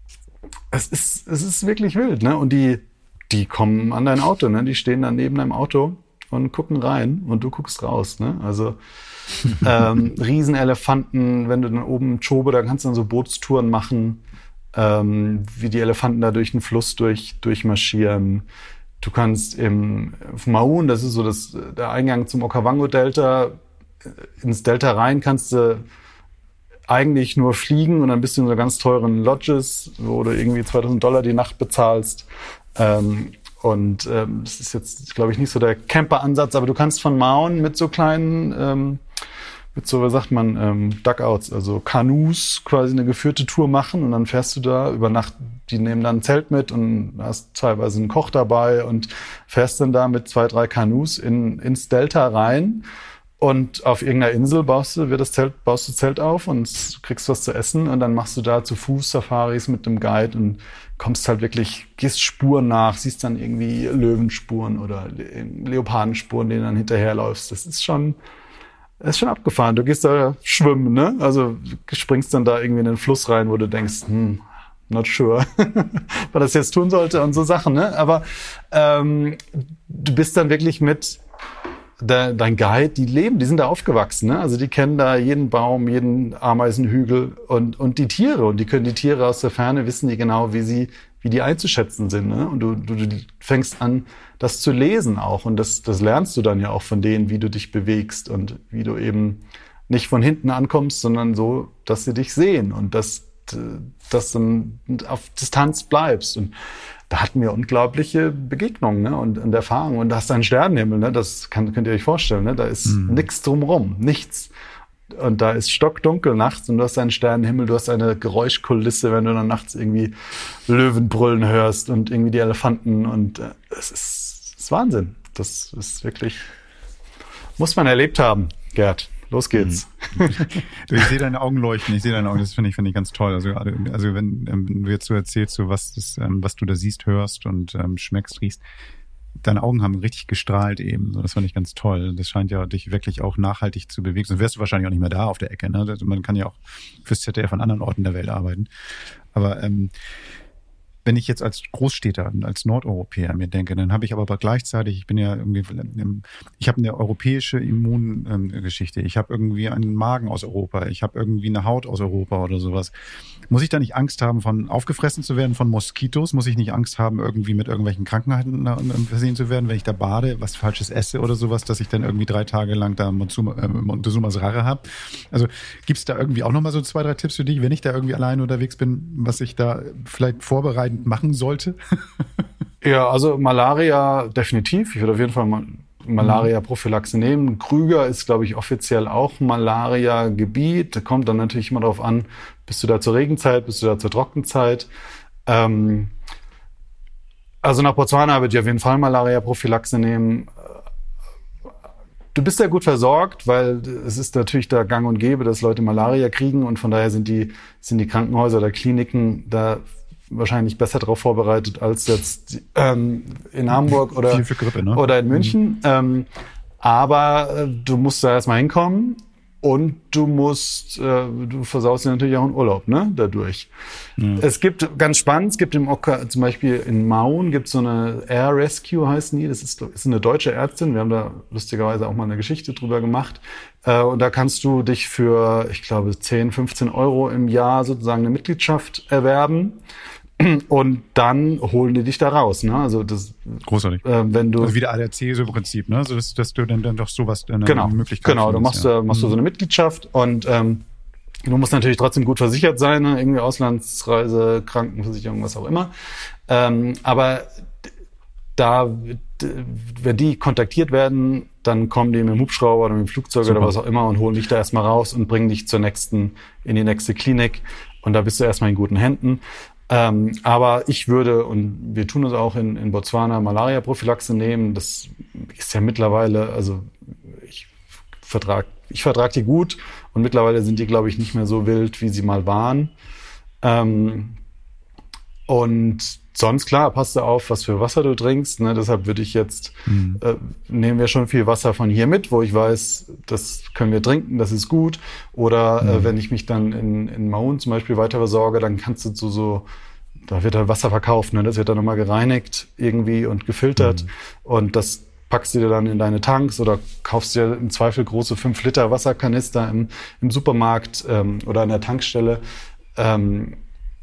Es ist, es ist wirklich wild, ne? Und die, die kommen an dein Auto, ne? Die stehen dann neben deinem Auto und gucken rein und du guckst raus, ne? Also ähm, Riesenelefanten, wenn du dann oben Chobe, da kannst du dann so Bootstouren machen, ähm, wie die Elefanten da durch den Fluss durch durchmarschieren. Du kannst im auf Maun, das ist so das der Eingang zum Okavango-Delta, ins Delta rein kannst du eigentlich nur fliegen und dann bist du in so ganz teuren Lodges, wo du irgendwie zweitausend Dollar die Nacht bezahlst. Ähm, und ähm, das ist jetzt, glaube ich, nicht so der Camper-Ansatz, aber du kannst von Maun mit so kleinen, ähm, mit so, was sagt man, ähm, Duckouts, also Kanus, quasi eine geführte Tour machen und dann fährst du da über Nacht, die nehmen dann ein Zelt mit und hast teilweise einen Koch dabei und fährst dann da mit zwei, drei Kanus in, ins Delta rein. Und auf irgendeiner Insel baust du, wird das Zelt, baust du Zelt auf und kriegst was zu essen und dann machst du da zu Fuß Safaris mit dem Guide und kommst halt wirklich, gehst Spuren nach, siehst dann irgendwie Löwenspuren oder Leopardenspuren, denen dann hinterherläufst. Das ist schon, das ist schon abgefahren. Du gehst da schwimmen, ne? Also du springst dann da irgendwie in den Fluss rein, wo du denkst, hm, not sure, was das jetzt tun sollte und so Sachen, ne? Aber ähm, du bist dann wirklich mit dein Guide, die leben, die sind da aufgewachsen, ne? Also die kennen da jeden Baum, jeden Ameisenhügel und und die Tiere und die können die Tiere aus der Ferne wissen die genau, wie sie, wie die einzuschätzen sind, ne? Und du, du, du fängst an, das zu lesen auch und das das lernst du dann ja auch von denen, wie du dich bewegst und wie du eben nicht von hinten ankommst, sondern so, dass sie dich sehen und dass dass du auf Distanz bleibst und da hatten wir unglaubliche Begegnungen, ne? und, und Erfahrungen. Und da hast du einen Sternenhimmel, ne? Das kann, könnt ihr euch vorstellen. Ne? Da ist mhm. nichts drumherum, nichts. Und da ist stockdunkel nachts und du hast einen Sternenhimmel, du hast eine Geräuschkulisse, wenn du dann nachts irgendwie Löwen brüllen hörst und irgendwie die Elefanten. Und äh, es ist, es ist Wahnsinn. Das ist wirklich, muss man erlebt haben, Gerd. Los geht's. Du, ich sehe deine Augen leuchten, ich sehe deine Augen, das finde ich, finde ich ganz toll. Also, also wenn, wenn du jetzt so erzählst, so was, das, was du da siehst, hörst und ähm, schmeckst, riechst, deine Augen haben richtig gestrahlt eben. Das fand ich ganz toll. Das scheint ja dich wirklich auch nachhaltig zu bewegen. Sonst wärst du wahrscheinlich auch nicht mehr da auf der Ecke. Ne? Also man kann ja auch fürs Z D F an anderen Orten der Welt arbeiten. Aber ähm, wenn ich jetzt als Großstädter, als Nordeuropäer mir denke, dann habe ich aber gleichzeitig, ich bin ja irgendwie, ich habe eine europäische Immungeschichte, ich habe irgendwie einen Magen aus Europa, ich habe irgendwie eine Haut aus Europa oder sowas. Muss ich da nicht Angst haben, von aufgefressen zu werden von Moskitos? Muss ich nicht Angst haben, irgendwie mit irgendwelchen Krankheiten versehen zu werden, wenn ich da bade, was Falsches esse oder sowas, dass ich dann irgendwie drei Tage lang da Montezumas Rache habe? Also gibt es da irgendwie auch nochmal so zwei, drei Tipps für dich, wenn ich da irgendwie alleine unterwegs bin, was ich da vielleicht vorbereiten machen sollte? Ja, also Malaria definitiv. Ich würde auf jeden Fall mal Malaria-Prophylaxe nehmen. Krüger ist, glaube ich, offiziell auch Malaria-Gebiet. Da kommt dann natürlich immer darauf an, bist du da zur Regenzeit, bist du da zur Trockenzeit. Ähm, also nach Botswana würde ich auf jeden Fall Malaria-Prophylaxe nehmen. Du bist ja gut versorgt, weil es ist natürlich da gang und gäbe, dass Leute Malaria kriegen und von daher sind die, sind die Krankenhäuser oder Kliniken da wahrscheinlich besser darauf vorbereitet als jetzt ähm, in Hamburg oder, für Grippe, ne? oder in München. Mhm. Ähm, aber äh, du musst da erstmal hinkommen und du musst, äh, du versaust dir natürlich auch einen Urlaub, ne, dadurch. Mhm. Es gibt, ganz spannend, es gibt im Oka, zum Beispiel in Maun gibt es so eine Air Rescue, heißen die, das ist, ist eine deutsche Ärztin, wir haben da lustigerweise auch mal eine Geschichte drüber gemacht. Äh, und da kannst du dich für, ich glaube, zehn, fünfzehn Euro im Jahr sozusagen eine Mitgliedschaft erwerben. Und dann holen die dich da raus, ne? Also das großartig. Äh, wenn du also wie der A D A C so im Prinzip, ne? So dass, dass du dann dann doch sowas eine genau, Möglichkeit genau. Du machst ja. machst du so eine Mitgliedschaft und ähm, du musst natürlich trotzdem gut versichert sein, ne? Irgendwie Auslandsreise, Krankenversicherung, was auch immer. Ähm, aber da, wenn die kontaktiert werden, dann kommen die mit dem Hubschrauber oder mit dem Flugzeug Super. Oder was auch immer und holen dich da erstmal raus und bringen dich zur nächsten in die nächste Klinik und da bist du erstmal in guten Händen. Ähm, aber ich würde, und wir tun es auch in, in Botswana, Malaria-Prophylaxe nehmen. Das ist ja mittlerweile, also ich vertrag, ich vertrag die gut und mittlerweile sind die, glaube ich, nicht mehr so wild, wie sie mal waren. Ähm, und sonst, klar, passt du auf, was für Wasser du trinkst. Ne? Deshalb würde ich jetzt, mhm. äh, nehmen wir schon viel Wasser von hier mit, wo ich weiß, das können wir trinken, das ist gut. Oder mhm. äh, wenn ich mich dann in, in Maun zum Beispiel weiter versorge, dann kannst du so, so da wird halt Wasser verkauft, ne? Das wird dann nochmal gereinigt irgendwie und gefiltert. Mhm. Und das packst du dir dann in deine Tanks oder kaufst dir im Zweifel große fünf Liter Wasserkanister im, im Supermarkt ähm, oder an der Tankstelle. Ähm,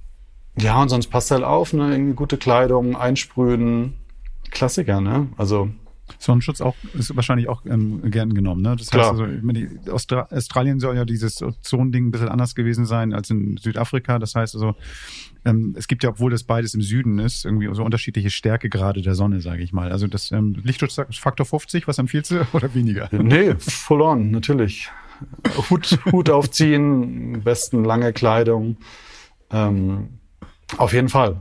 Ja, und sonst passt halt auf, ne? Irgendwie gute Kleidung, einsprühen, Klassiker, ne? Also Sonnenschutz auch ist wahrscheinlich auch ähm, gern genommen, ne? Das klar. heißt also, ich meine, die Austra- Australien soll ja dieses Ozonding ein bisschen anders gewesen sein als in Südafrika. Das heißt also, ähm, es gibt ja, obwohl das beides im Süden ist, irgendwie so unterschiedliche Stärkegrade der Sonne, sage ich mal. Also das ähm, Lichtschutzfaktor fünfzig, was empfiehlst du oder weniger? Nee, full on, natürlich. Hut, Hut aufziehen, am besten lange Kleidung. Ähm, Auf jeden Fall.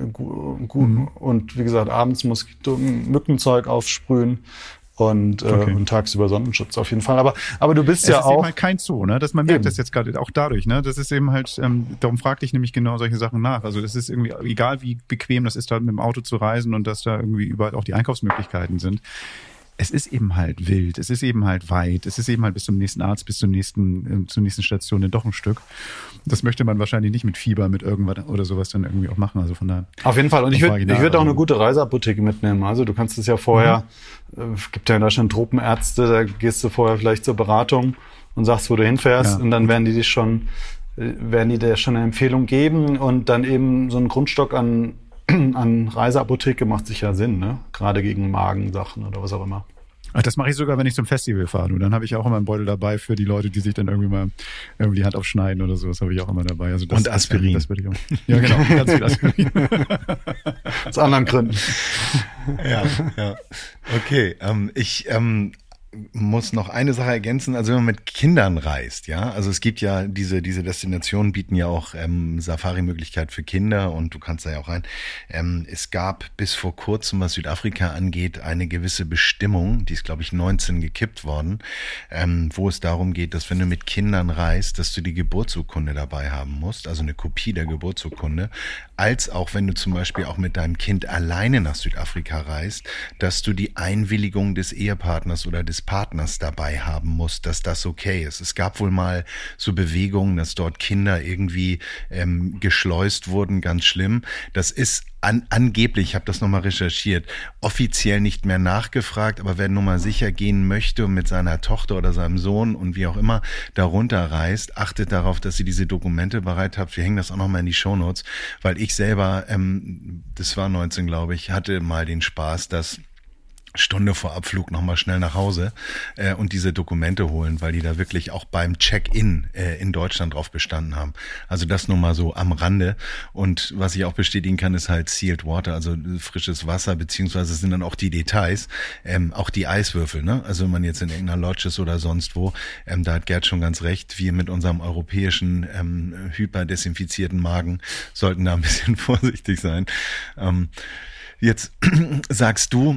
Gut. Mhm. Und wie gesagt, abends Moskito, Mückenzeug aufsprühen und, okay. äh, und tagsüber Sonnenschutz auf jeden Fall. Aber, aber du bist es ja ist auch... eben halt kein Zoo, ne? Das, man merkt eben. das jetzt gerade auch dadurch, ne? Das ist eben halt, ähm, darum fragte ich nämlich genau solche Sachen nach. Also es ist irgendwie, egal wie bequem das ist, da mit dem Auto zu reisen und dass da irgendwie überall auch die Einkaufsmöglichkeiten sind. Es ist eben halt wild, es ist eben halt weit, es ist eben halt bis zum nächsten Arzt, bis zum nächsten, äh, zur nächsten Station dann doch ein Stück. Das möchte man wahrscheinlich nicht mit Fieber, mit irgendwas oder sowas dann irgendwie auch machen. Also von daher. Auf jeden Fall. Und ich würde ich würd auch eine gute Reiseapotheke mitnehmen. Also du kannst es ja vorher, mhm. es gibt ja in Deutschland Tropenärzte, da gehst du vorher vielleicht zur Beratung und sagst, wo du hinfährst, ja. Und dann werden die dich schon, werden die dir schon eine Empfehlung geben und dann eben so ein Grundstock an an Reiseapotheke macht sicher Sinn, ne? Gerade gegen Magensachen oder was auch immer. Ach, das mache ich sogar, wenn ich zum Festival fahre. Und dann habe ich auch immer einen Beutel dabei für die Leute, die sich dann irgendwie mal irgendwie die Hand aufschneiden oder so. Das habe ich auch immer dabei. Also das, und Aspirin. Das, das würde ich auch. Ja, genau. Ganz viel Aspirin. Aus anderen Gründen. Ja, ja. Okay. Ähm, ich ähm, muss noch eine Sache ergänzen, also wenn man mit Kindern reist, ja, also es gibt ja diese diese Destinationen bieten ja auch ähm, Safari-Möglichkeit für Kinder und du kannst da ja auch rein. Ähm, es gab bis vor kurzem, was Südafrika angeht, eine gewisse Bestimmung, die ist glaube ich neunzehn gekippt worden, ähm, wo es darum geht, dass wenn du mit Kindern reist, dass du die Geburtsurkunde dabei haben musst, also eine Kopie der Geburtsurkunde, als auch wenn du zum Beispiel auch mit deinem Kind alleine nach Südafrika reist, dass du die Einwilligung des Ehepartners oder des Partners dabei haben muss, dass das okay ist. Es gab wohl mal so Bewegungen, dass dort Kinder irgendwie ähm, geschleust wurden, ganz schlimm. Das ist an, angeblich, ich habe das nochmal recherchiert, offiziell nicht mehr nachgefragt, aber wer nur mal sicher gehen möchte und mit seiner Tochter oder seinem Sohn und wie auch immer darunter reist, achtet darauf, dass ihr diese Dokumente bereit habt. Wir hängen das auch nochmal in die Shownotes, weil ich selber, ähm, das war neunzehn, glaube ich, hatte mal den Spaß, dass Stunde vor Abflug nochmal schnell nach Hause äh, und diese Dokumente holen, weil die da wirklich auch beim Check-in äh, in Deutschland drauf bestanden haben. Also das nur mal so am Rande. Und was ich auch bestätigen kann, ist halt Sealed Water, also frisches Wasser, beziehungsweise sind dann auch die Details, ähm, auch die Eiswürfel, ne? Also wenn man jetzt in irgendeiner Lodge ist oder sonst wo, ähm, da hat Gerd schon ganz recht, wir mit unserem europäischen ähm, hyperdesinfizierten Magen sollten da ein bisschen vorsichtig sein. Ähm, jetzt sagst du,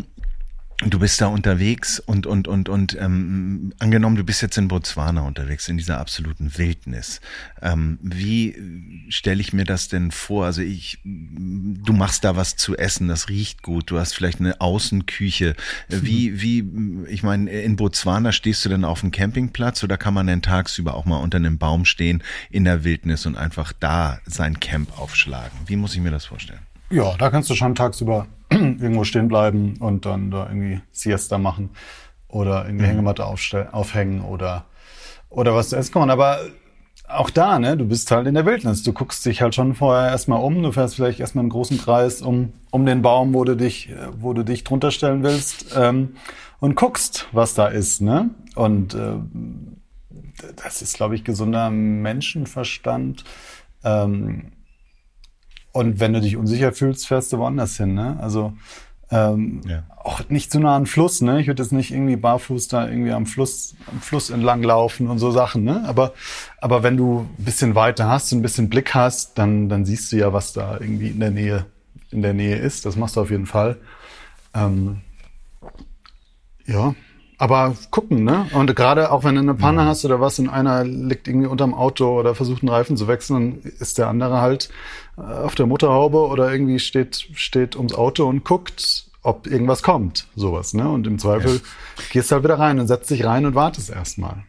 du bist da unterwegs und und und und ähm, angenommen, du bist jetzt in Botswana unterwegs, in dieser absoluten Wildnis. Ähm, wie stelle ich mir das denn vor? Also ich, du machst da was zu essen, das riecht gut. Du hast vielleicht eine Außenküche. Wie wie, ich meine, in Botswana stehst du dann auf dem Campingplatz oder kann man denn tagsüber auch mal unter einem Baum stehen in der Wildnis und einfach da sein Camp aufschlagen? Wie muss ich mir das vorstellen? Ja, da kannst du schon tagsüber irgendwo stehen bleiben und dann da irgendwie Siesta machen oder irgendwie mhm. Hängematte aufstell- aufhängen oder oder was zu essen kommen. Aber auch da, ne, du bist halt in der Wildnis. Du guckst dich halt schon vorher erstmal um. Du fährst vielleicht erstmal einen großen Kreis um um den Baum, wo du dich wo du dich drunter stellen willst ähm, und guckst, was da ist, ne? Und äh, das ist, glaube ich, gesunder Menschenverstand. Ähm, Und wenn du dich unsicher fühlst, fährst du woanders hin, ne? Also Ähm, ja. Auch nicht zu nah an Fluss, ne? Ich würde jetzt nicht irgendwie barfuß da irgendwie am Fluss, am Fluss entlang laufen und so Sachen, ne? Aber, aber wenn du ein bisschen weiter hast und ein bisschen Blick hast, dann, dann siehst du ja, was da irgendwie in der Nähe, in der Nähe ist. Das machst du auf jeden Fall. Ähm, ja. Aber gucken, ne? Und gerade auch wenn du eine Panne mhm. hast oder was und einer liegt irgendwie unterm Auto oder versucht einen Reifen zu wechseln, dann ist der andere halt auf der Motorhaube oder irgendwie steht, steht ums Auto und guckt, ob irgendwas kommt. Sowas, ne? Und im Zweifel ja. gehst du halt wieder rein und setzt dich rein und wartest erstmal.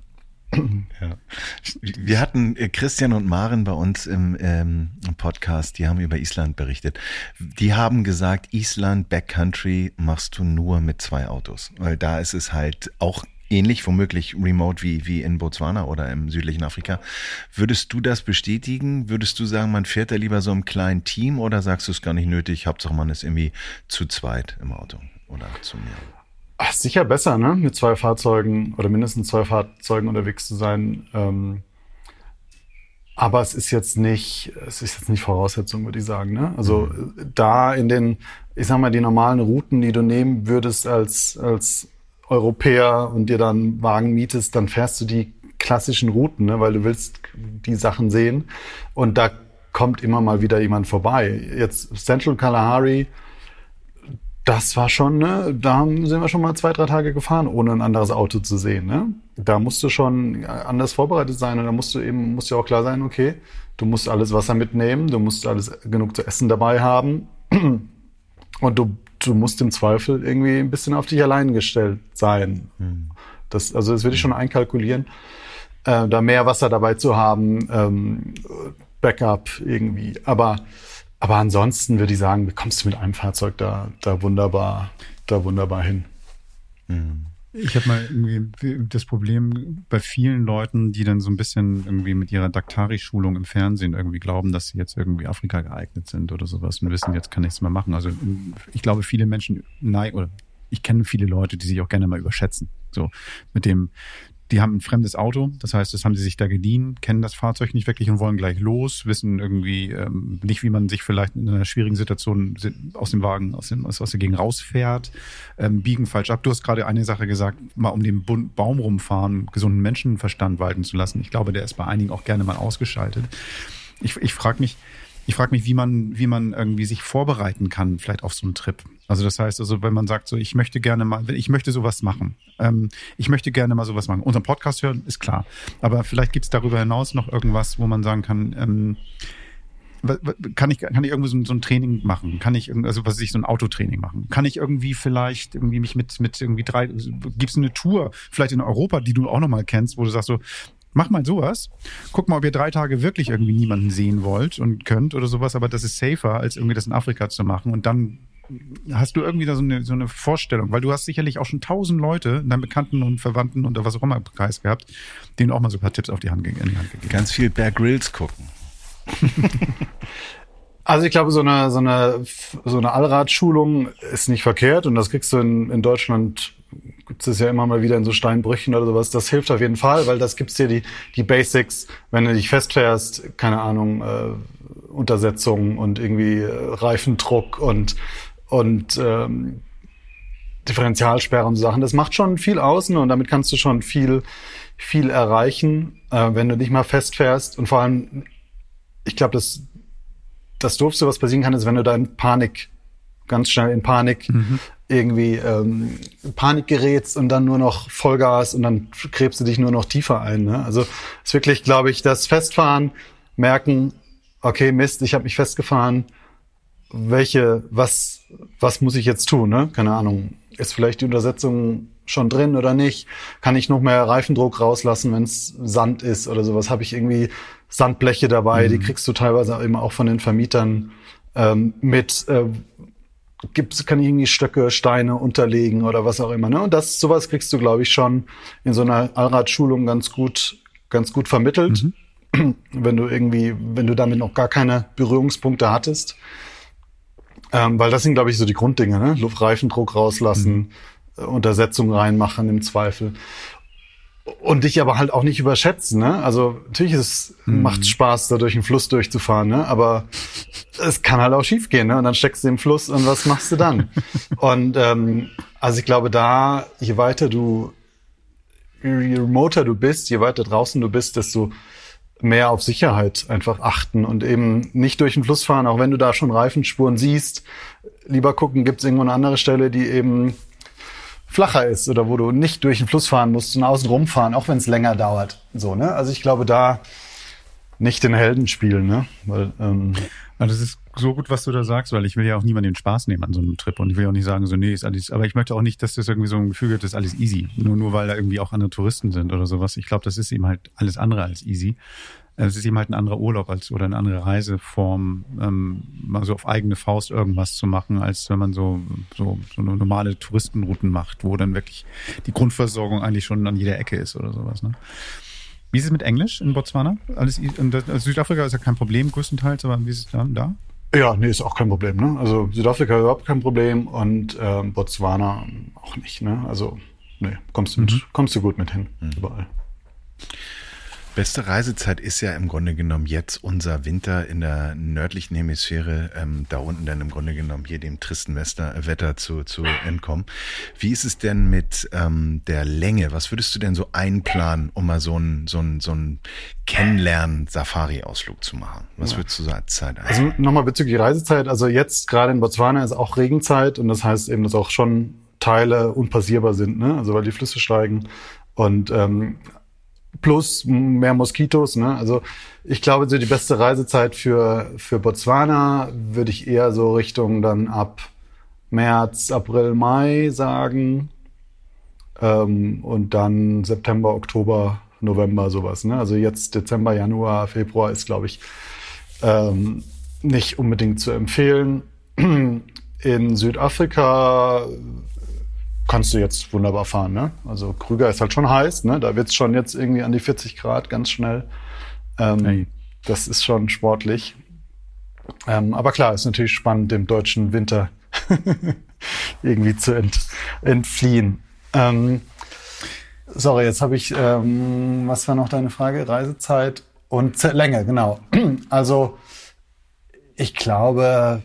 Ja. Wir hatten Christian und Maren bei uns im, ähm, im Podcast, die haben über Island berichtet. Die haben gesagt, Island Backcountry machst du nur mit zwei Autos, weil da ist es halt auch ähnlich, womöglich remote wie, wie in Botswana oder im südlichen Afrika. Würdest du das bestätigen? Würdest du sagen, man fährt da lieber so im kleinen Team oder sagst du es gar nicht nötig? Hauptsache man ist irgendwie zu zweit im Auto oder zu mehr? Ach, sicher besser, ne? Mit zwei Fahrzeugen oder mindestens zwei Fahrzeugen unterwegs zu sein. Ähm, aber es ist jetzt nicht, es ist jetzt nicht Voraussetzung, würde ich sagen, ne? Also mhm. da in den, ich sag mal, die normalen Routen, die du nehmen würdest als als Europäer und dir dann einen Wagen mietest, dann fährst du die klassischen Routen, ne? Weil du willst die Sachen sehen. Und da kommt immer mal wieder jemand vorbei. Jetzt Central Kalahari. Das war schon, ne, da sind wir schon mal zwei, drei Tage gefahren, ohne ein anderes Auto zu sehen, ne? Da musst du schon anders vorbereitet sein und da musst du eben, musst dir auch klar sein, okay, du musst alles Wasser mitnehmen, du musst alles genug zu essen dabei haben und du, du musst im Zweifel irgendwie ein bisschen auf dich allein gestellt sein. Mhm. Das, also das würde ich schon einkalkulieren, äh, da mehr Wasser dabei zu haben, ähm, Backup irgendwie, aber Aber ansonsten würde ich sagen, kommst du mit einem Fahrzeug da, da wunderbar, da wunderbar hin. Ich habe mal irgendwie das Problem bei vielen Leuten, die dann so ein bisschen irgendwie mit ihrer Daktari-Schulung im Fernsehen irgendwie glauben, dass sie jetzt irgendwie Afrika geeignet sind oder sowas und wissen, jetzt kann ich es mal machen. Also ich glaube, viele Menschen neigen, oder ich kenne viele Leute, die sich auch gerne mal überschätzen. So mit dem, die haben ein fremdes Auto, das heißt, das haben sie sich da geliehen, kennen das Fahrzeug nicht wirklich und wollen gleich los, wissen irgendwie ähm, nicht, wie man sich vielleicht in einer schwierigen Situation aus dem Wagen, aus, dem, aus der Gegend rausfährt, ähm, biegen falsch ab. Du hast gerade eine Sache gesagt, mal um den Baum rumfahren, gesunden Menschenverstand walten zu lassen. Ich glaube, der ist bei einigen auch gerne mal ausgeschaltet. Ich, ich frage mich, Ich frage mich, wie man, wie man irgendwie sich vorbereiten kann, vielleicht auf so einen Trip. Also das heißt, also wenn man sagt, so ich möchte gerne mal, ich möchte sowas machen, ähm, ich möchte gerne mal sowas machen. Unseren Podcast hören ist klar, aber vielleicht gibt es darüber hinaus noch irgendwas, wo man sagen kann, ähm, kann ich kann ich irgendwie so, so ein Training machen? Kann ich also was weiß ich so ein Autotraining machen? Kann ich irgendwie vielleicht irgendwie mich mit mit irgendwie drei gibt es eine Tour vielleicht in Europa, die du auch noch mal kennst, wo du sagst so mach mal sowas. Guck mal, ob ihr drei Tage wirklich irgendwie niemanden sehen wollt und könnt oder sowas, aber das ist safer, als irgendwie das in Afrika zu machen. Und dann hast du irgendwie da so eine, so eine Vorstellung, weil du hast sicherlich auch schon tausend Leute in deinen Bekannten und Verwandten und was auch immer im Kreis gehabt, denen auch mal so ein paar Tipps auf die Hand gegeben. Ganz viel Bear Grylls gucken. Also ich glaube, so eine, so eine, so eine Allradschulung ist nicht verkehrt und das kriegst du in, in Deutschland, gibt es ja immer mal wieder in so Steinbrüchen oder sowas. Das hilft auf jeden Fall, weil das gibt's dir die, die Basics, wenn du dich festfährst, keine Ahnung, äh, Untersetzung und irgendwie äh, Reifendruck und, und, ähm, Differentialsperre und so Sachen. Das macht schon viel aus, ne? Und damit kannst du schon viel, viel erreichen, äh, wenn du dich mal festfährst und vor allem, ich glaube, das, das Doofste, was passieren kann, ist, wenn du da in Panik, ganz schnell in Panik, mhm. irgendwie ähm, Panik gerätst und dann nur noch Vollgas und dann gräbst du dich nur noch tiefer ein. Ne? Also ist wirklich, glaube ich, das Festfahren, merken, okay, Mist, ich habe mich festgefahren, welche, was, was muss ich jetzt tun? Ne? Keine Ahnung, ist vielleicht die Untersetzung schon drin oder nicht? Kann ich noch mehr Reifendruck rauslassen, wenn es Sand ist oder sowas? Habe ich irgendwie Sandbleche dabei? Mhm. Die kriegst du teilweise immer auch von den Vermietern ähm, mit. Äh, gibt's, kann ich irgendwie Stöcke, Steine unterlegen oder was auch immer. Ne? Und das, sowas kriegst du, glaube ich, schon in so einer Allradschulung ganz gut, ganz gut vermittelt, mhm. wenn du irgendwie, wenn du damit noch gar keine Berührungspunkte hattest. Ähm, weil das sind, glaube ich, so die Grunddinge, ne? Luftreifendruck rauslassen, mhm. Untersetzung reinmachen im Zweifel. Und dich aber halt auch nicht überschätzen, ne? Also natürlich ist es, mhm. macht Spaß, da durch den Fluss durchzufahren, ne? Aber es kann halt auch schief gehen, ne? Und dann steckst du im Fluss und was machst du dann? Und ähm, also ich glaube, da, je weiter du, je remoter du bist, je weiter draußen du bist, desto mehr auf Sicherheit einfach achten und eben nicht durch den Fluss fahren, auch wenn du da schon Reifenspuren siehst. Lieber gucken, gibt's irgendwo eine andere Stelle, die eben flacher ist oder wo du nicht durch den Fluss fahren musst und außen rumfahren, auch wenn es länger dauert. So, ne? Also ich glaube, da nicht den Helden spielen, ne? Weil, ähm, also das ist so gut, was du da sagst, weil ich will ja auch niemanden den Spaß nehmen an so einem Trip und ich will auch nicht sagen, so nee, ist alles, aber ich möchte auch nicht, dass das irgendwie so ein Gefühl gibt, das ist alles easy. Nur, nur weil da irgendwie auch andere Touristen sind oder sowas. Ich glaube, das ist eben halt alles andere als easy. Es ist eben halt ein anderer Urlaub als oder eine andere Reiseform, ähm, mal so auf eigene Faust irgendwas zu machen, als wenn man so, so, so eine normale Touristenrouten macht, wo dann wirklich die Grundversorgung eigentlich schon an jeder Ecke ist oder sowas. Ne? Wie ist es mit Englisch in Botswana? Alles, in also Südafrika ist ja kein Problem größtenteils, aber wie ist es dann da? Ja, nee, ist auch kein Problem. Ne? Also Südafrika überhaupt kein Problem und ähm, Botswana auch nicht. Ne? Also nee, kommst du, mit, mhm. kommst du gut mit hin, mhm. überall. Beste Reisezeit ist ja im Grunde genommen jetzt unser Winter in der nördlichen Hemisphäre, ähm, da unten dann im Grunde genommen hier dem tristen Wetter, Wetter zu, zu entkommen. Wie ist es denn mit ähm, der Länge? Was würdest du denn so einplanen, um mal so einen so einen, so einen Kennenlernen-Safari-Ausflug zu machen? Was ja. würdest du so als Zeit ein? Also nochmal bezüglich Reisezeit. Also jetzt gerade in Botswana ist auch Regenzeit und das heißt eben, dass auch schon Teile unpassierbar sind, ne? Also weil die Flüsse steigen und ähm, plus mehr Moskitos, ne? Also ich glaube, so die beste Reisezeit für für Botswana würde ich eher so Richtung dann ab März, April, Mai sagen ähm, und dann September, Oktober, November sowas, ne? Also jetzt Dezember, Januar, Februar ist, glaube ich, ähm, nicht unbedingt zu empfehlen. In Südafrika kannst du jetzt wunderbar fahren, ne? Also Krüger ist halt schon heiß, ne? Da wird's schon jetzt irgendwie an die vierzig Grad ganz schnell. Ähm, hey. Das ist schon sportlich. Ähm, aber klar, ist natürlich spannend, dem deutschen Winter irgendwie zu ent, entfliehen. Ähm, sorry, jetzt habe ich, ähm, was war noch deine Frage? Reisezeit und Z- Länge, genau. Also ich glaube,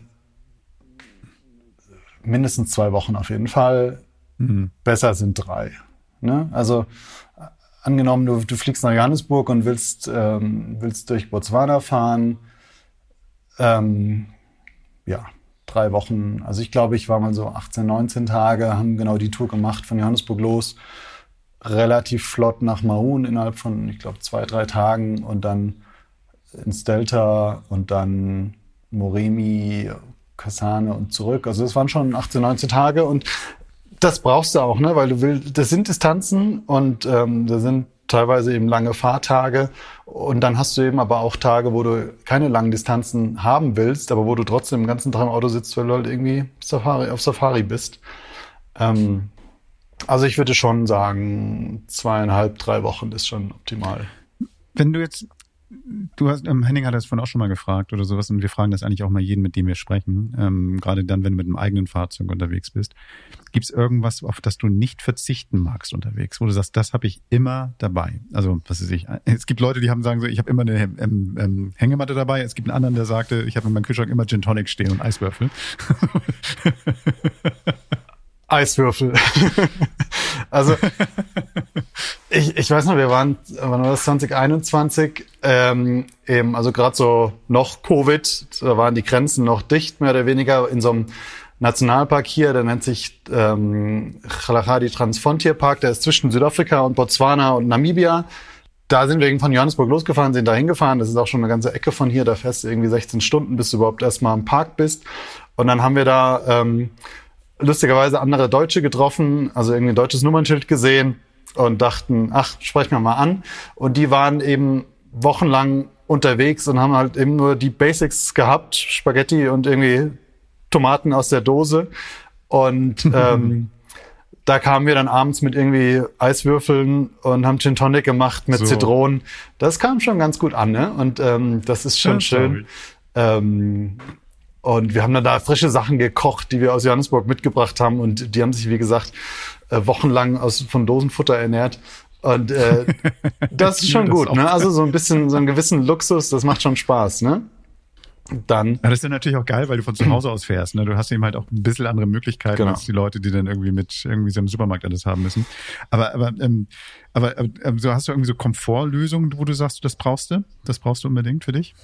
mindestens zwei Wochen auf jeden Fall. Mhm. Besser sind drei. Ne? Also äh, angenommen, du, du fliegst nach Johannesburg und willst, ähm, willst durch Botswana fahren. Ähm, ja, drei Wochen. Also ich glaube, ich war mal so achtzehn, neunzehn Tage, haben genau die Tour gemacht von Johannesburg los. Relativ flott nach Maun innerhalb von, ich glaube, zwei, drei Tagen und dann ins Delta und dann Moremi, Kasane und zurück. Also das waren schon achtzehn, neunzehn Tage und das brauchst du auch, ne, weil du willst, das sind Distanzen und ähm, da sind teilweise eben lange Fahrtage und dann hast du eben aber auch Tage, wo du keine langen Distanzen haben willst, aber wo du trotzdem den ganzen Tag im Auto sitzt, weil du halt irgendwie Safari, auf Safari bist. Ähm, also ich würde schon sagen, zweieinhalb, drei Wochen ist schon optimal. Wenn du jetzt Du hast, ähm, Henning hat das vorhin auch schon mal gefragt oder sowas und wir fragen das eigentlich auch mal jeden, mit dem wir sprechen, ähm, gerade dann, wenn du mit einem eigenen Fahrzeug unterwegs bist. Gibt es irgendwas, auf das du nicht verzichten magst unterwegs, wo du sagst, das habe ich immer dabei? Also, was weiß ich, es gibt Leute, die haben sagen so, ich habe immer eine ähm, ähm, Hängematte dabei, es gibt einen anderen, der sagte, ich habe in meinem Kühlschrank immer Gin Tonic stehen und Eiswürfel. Eiswürfel. Also ich, ich weiß noch, wir waren, wann war das, zwanzig einundzwanzig, ähm, eben, also gerade so noch Covid, da waren die Grenzen noch dicht, mehr oder weniger, in so einem Nationalpark hier, der nennt sich ähm, Kalahari Transfrontier Park, der ist zwischen Südafrika und Botswana und Namibia. Da sind wir eben von Johannesburg losgefahren, sind da hingefahren, das ist auch schon eine ganze Ecke von hier, da fährst du irgendwie sechzehn Stunden, bis du überhaupt erstmal im Park bist. Und dann haben wir da ähm, lustigerweise andere Deutsche getroffen, also irgendwie ein deutsches Nummernschild gesehen und dachten, ach, sprech mir mal an. Und die waren eben wochenlang unterwegs und haben halt eben nur die Basics gehabt, Spaghetti und irgendwie Tomaten aus der Dose. Und ähm, da kamen wir dann abends mit irgendwie Eiswürfeln und haben Gin Tonic gemacht mit so. Zitronen. Das kam schon ganz gut an, ne? Und ähm, das ist schon ja, schön. Ähm, Und wir haben dann da frische Sachen gekocht, die wir aus Johannesburg mitgebracht haben. Und die haben sich, wie gesagt, wochenlang aus, von Dosenfutter ernährt. Und äh, das ist schon das gut, auch. ne? Also so ein bisschen, so einen gewissen Luxus, das macht schon Spaß, ne? Dann. Ja, das ist dann natürlich auch geil, weil du von zu Hause aus fährst. Ne? Du hast eben halt auch ein bisschen andere Möglichkeiten Genau. als die Leute, die dann irgendwie mit irgendwie so im Supermarkt alles haben müssen. Aber aber ähm, aber, aber so hast du irgendwie so Komfortlösungen, wo du sagst, das brauchst du, das brauchst du unbedingt für dich?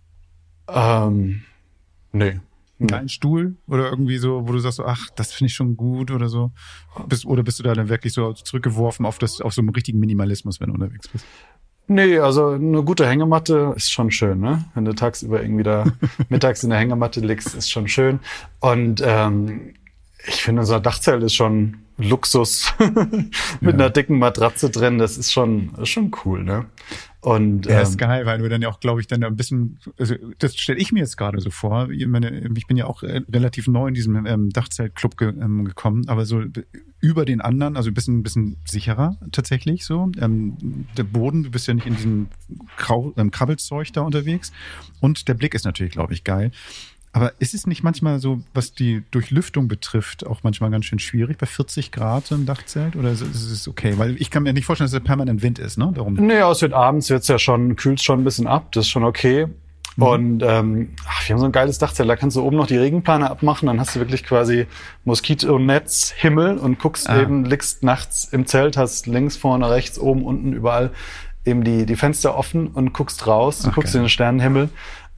Ähm, nee. Einen geilen Stuhl oder irgendwie so, wo du sagst, so, ach, das finde ich schon gut oder so. Bist, oder bist du da dann wirklich so zurückgeworfen auf das, auf so einen richtigen Minimalismus, wenn du unterwegs bist? Nee, also eine gute Hängematte ist schon schön, ne? Wenn du tagsüber irgendwie da mittags in der Hängematte liegst, ist schon schön. Und ähm, ich finde, unser Dachzelt ist schon Luxus mit Ja. einer dicken Matratze drin. Das ist schon, ist schon cool, ne? Und Ja, ähm, ist geil, weil du dann ja auch, glaube ich, dann ein bisschen, also das stelle ich mir jetzt gerade so vor. Ich meine, ich bin ja auch äh, relativ neu in diesem ähm, Dachzeltclub ge ähm, gekommen, aber so über den anderen, also ein bisschen, ein bisschen sicherer tatsächlich so. Ähm, der Boden, du bist ja nicht in diesem Krau ähm, Krabbelzeug da unterwegs. Und der Blick ist natürlich, glaube ich, geil. Aber ist es nicht manchmal so, was die Durchlüftung betrifft, auch manchmal ganz schön schwierig bei vierzig Grad im Dachzelt? Oder ist es okay? Weil ich kann mir nicht vorstellen, dass es permanent Wind ist, ne? Darum. nee, aus wird abends wird's ja schon, kühlt's schon ein bisschen ab, das ist schon okay. Mhm. Und ähm, ach, wir haben so ein geiles Dachzelt, da kannst du oben noch die Regenplane abmachen, dann hast du wirklich quasi Moskitonetz, Himmel und guckst Ah. eben, liegst nachts im Zelt, hast links, vorne, rechts, oben, unten, überall eben die, die Fenster offen und guckst raus und Ach, guckst geil. in den Sternenhimmel.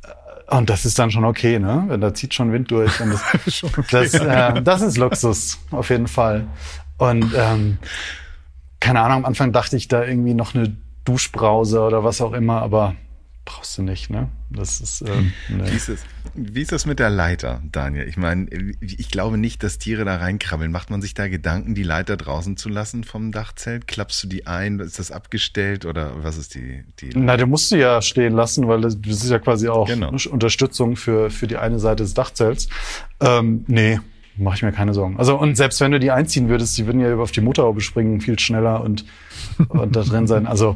Und das ist dann schon okay, ne? Wenn da zieht schon Wind durch. Und das, Schon okay. das, äh, das ist Luxus, auf jeden Fall. Und ähm, keine Ahnung, am Anfang dachte ich da irgendwie noch eine Duschbrause oder was auch immer, aber brauchst du nicht, ne? Das ist, ähm, Wie ne. ist es, wie ist das mit der Leiter, Daniel? Ich meine, ich glaube nicht, dass Tiere da reinkrabbeln. Macht man sich da Gedanken, die Leiter draußen zu lassen vom Dachzelt? Klappst du die ein? Ist das abgestellt oder was ist die, die Na, du musst sie ja stehen lassen, weil das, das ist ja quasi auch Genau. Unterstützung für, für die eine Seite des Dachzelts. Ähm, nee, mache ich mir keine Sorgen. Also, und selbst wenn du die einziehen würdest, die würden ja über auf die Motorhaube springen, viel schneller und, und da drin sein. Also,